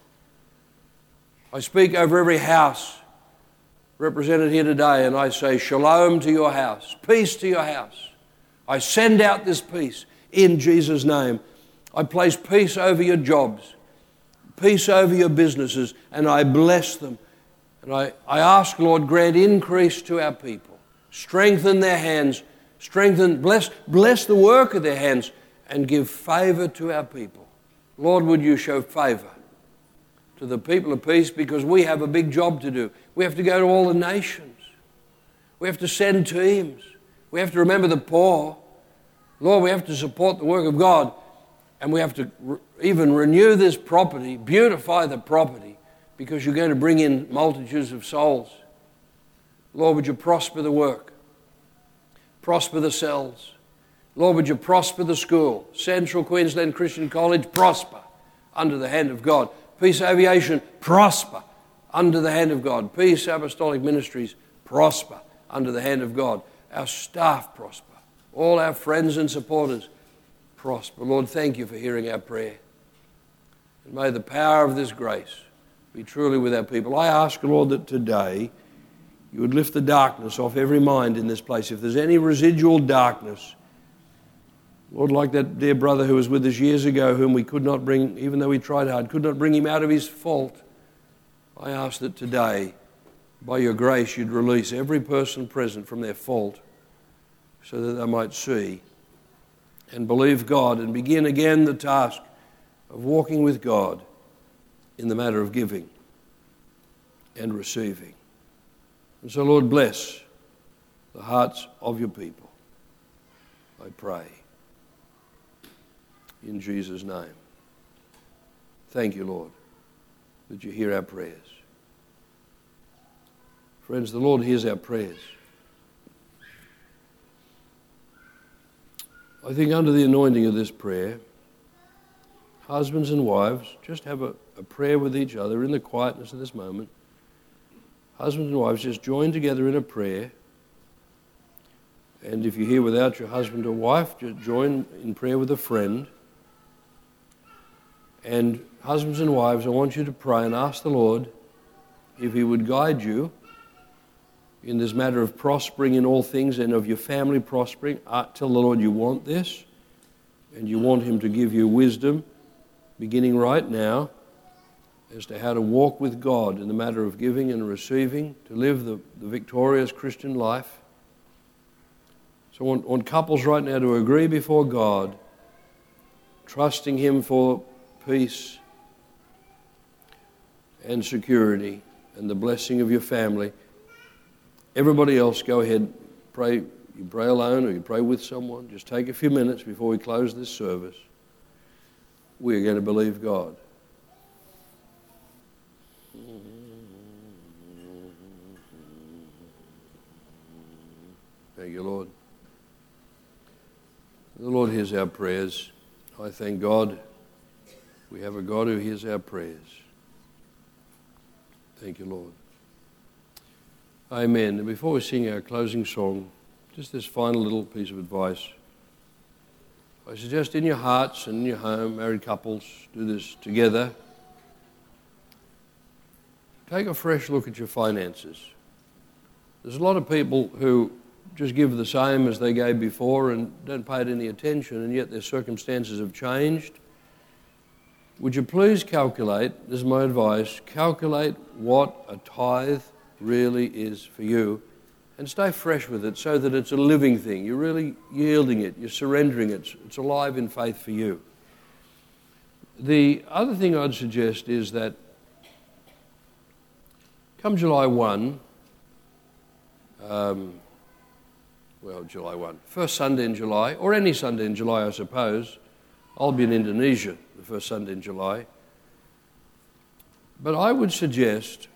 [SPEAKER 1] I speak over every house represented here today, and I say shalom to your house, peace to your house. I send out this peace in Jesus' name. I place peace over your jobs, peace over your businesses, and I bless them. And I ask, Lord, grant increase to our people. Strengthen their hands, bless the work of their hands, and give favor to our people. Lord, would you show favor to the people of peace, because we have a big job to do. We have to go to all the nations. We have to send teams. We have to remember the poor. Lord, we have to support the work of God. And we have to even renew this property, beautify the property, because you're going to bring in multitudes of souls. Lord, would you prosper the work? Prosper the cells. Lord, would you prosper the school? Central Queensland Christian College, prosper under the hand of God. Peace Aviation, prosper under the hand of God. Peace Apostolic Ministries, prosper under the hand of God. Our staff, prosper. All our friends and supporters, prosper. Lord, thank you for hearing our prayer. And may the power of this grace be truly with our people. I ask, Lord, that today you would lift the darkness off every mind in this place. If there's any residual darkness, Lord, like that dear brother who was with us years ago, whom we could not bring, even though we tried hard, could not bring him out of his fault, I ask that today, by your grace, you'd release every person present from their fault so that they might see and believe God and begin again the task of walking with God in the matter of giving and receiving. And so, Lord, bless the hearts of your people, I pray, in Jesus' name. Thank you, Lord, that you hear our prayers. Friends, the Lord hears our prayers. I think under the anointing of this prayer, husbands and wives, just have a prayer with each other in the quietness of this moment. Husbands and wives, just join together in a prayer. And if you're here without your husband or wife, just join in prayer with a friend. And husbands and wives, I want you to pray and ask the Lord if he would guide you in this matter of prospering in all things and of your family prospering. Tell the Lord you want this and you want him to give you wisdom beginning right now as to how to walk with God in the matter of giving and receiving, to live the victorious Christian life. So I want couples right now to agree before God, trusting Him for peace and security and the blessing of your family. Everybody else, go ahead, pray. You pray alone or you pray with someone. Just take a few minutes before we close this service. We're going to believe God. Thank you, Lord. The Lord hears our prayers. I thank God we have a God who hears our prayers. Thank you, Lord. Amen. And before we sing our closing song, just this final little piece of advice. I suggest in your hearts and in your home, married couples, do this together. Take a fresh look at your finances. There's a lot of people who just give the same as they gave before and don't pay it any attention, and yet their circumstances have changed. Would you please calculate, this is my advice, calculate what a tithe really is for you and stay fresh with it so that it's a living thing. You're really yielding it, you're surrendering it, it's alive in faith for you. The other thing I'd suggest is that come July 1, July 1, first Sunday in July, or any Sunday in July, I suppose. I'll be in Indonesia the first Sunday in July. But I would suggest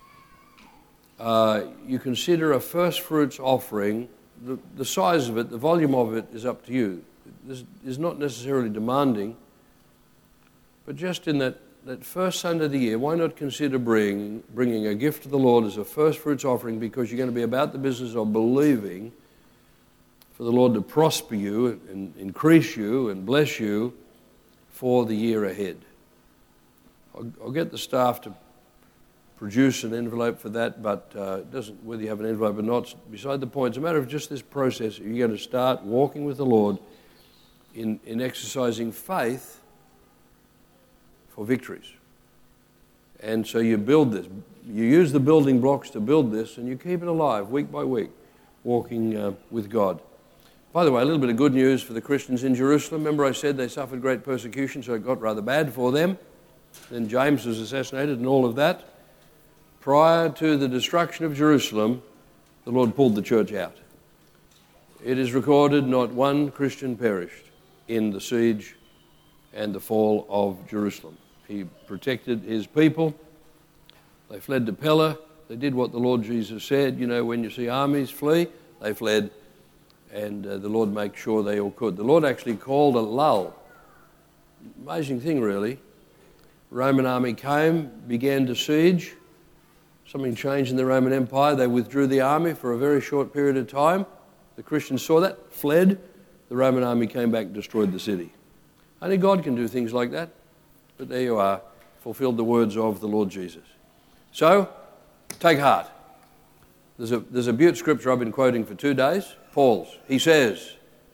[SPEAKER 1] you consider a first fruits offering. The size of it, the volume of it is up to you. This is not necessarily demanding, but just in that first Sunday of the year, why not consider bringing a gift to the Lord as a first fruits offering, because you're going to be about the business of believing for the Lord to prosper you and increase you and bless you for the year ahead. I'll get the staff to produce an envelope for that, but it doesn't, whether you have an envelope or not, beside the point. It's a matter of just this process. You're going to start walking with the Lord in exercising faith for victories. And so you build this. You use the building blocks to build this, and you keep it alive week by week, walking with God. By the way, a little bit of good news for the Christians in Jerusalem. Remember I said they suffered great persecution, so it got rather bad for them. Then James was assassinated and all of that. Prior to the destruction of Jerusalem, the Lord pulled the church out. It is recorded not one Christian perished in the siege and the fall of Jerusalem. He protected his people. They fled to Pella. They did what the Lord Jesus said. You know, when you see armies flee, they fled. And the Lord made sure they all could. The Lord actually called a lull. Amazing thing, really. Roman army came, began to siege. Something changed in the Roman Empire. They withdrew the army for a very short period of time. The Christians saw that, fled. The Roman army came back and destroyed the city. Only God can do things like that. But there you are, fulfilled the words of the Lord Jesus. So, take heart. There's a beaut scripture I've been quoting for 2 days. Paul's. He says,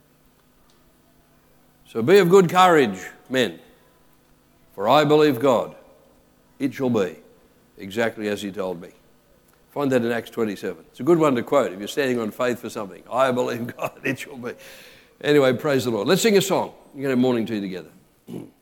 [SPEAKER 1] "So be of good courage, men, for I believe God. It shall be exactly as he told me." Find that in Acts 27. It's a good one to quote if you're standing on faith for something. I believe God, it shall be. Anyway, praise the Lord. Let's sing a song. We're going to have morning tea together.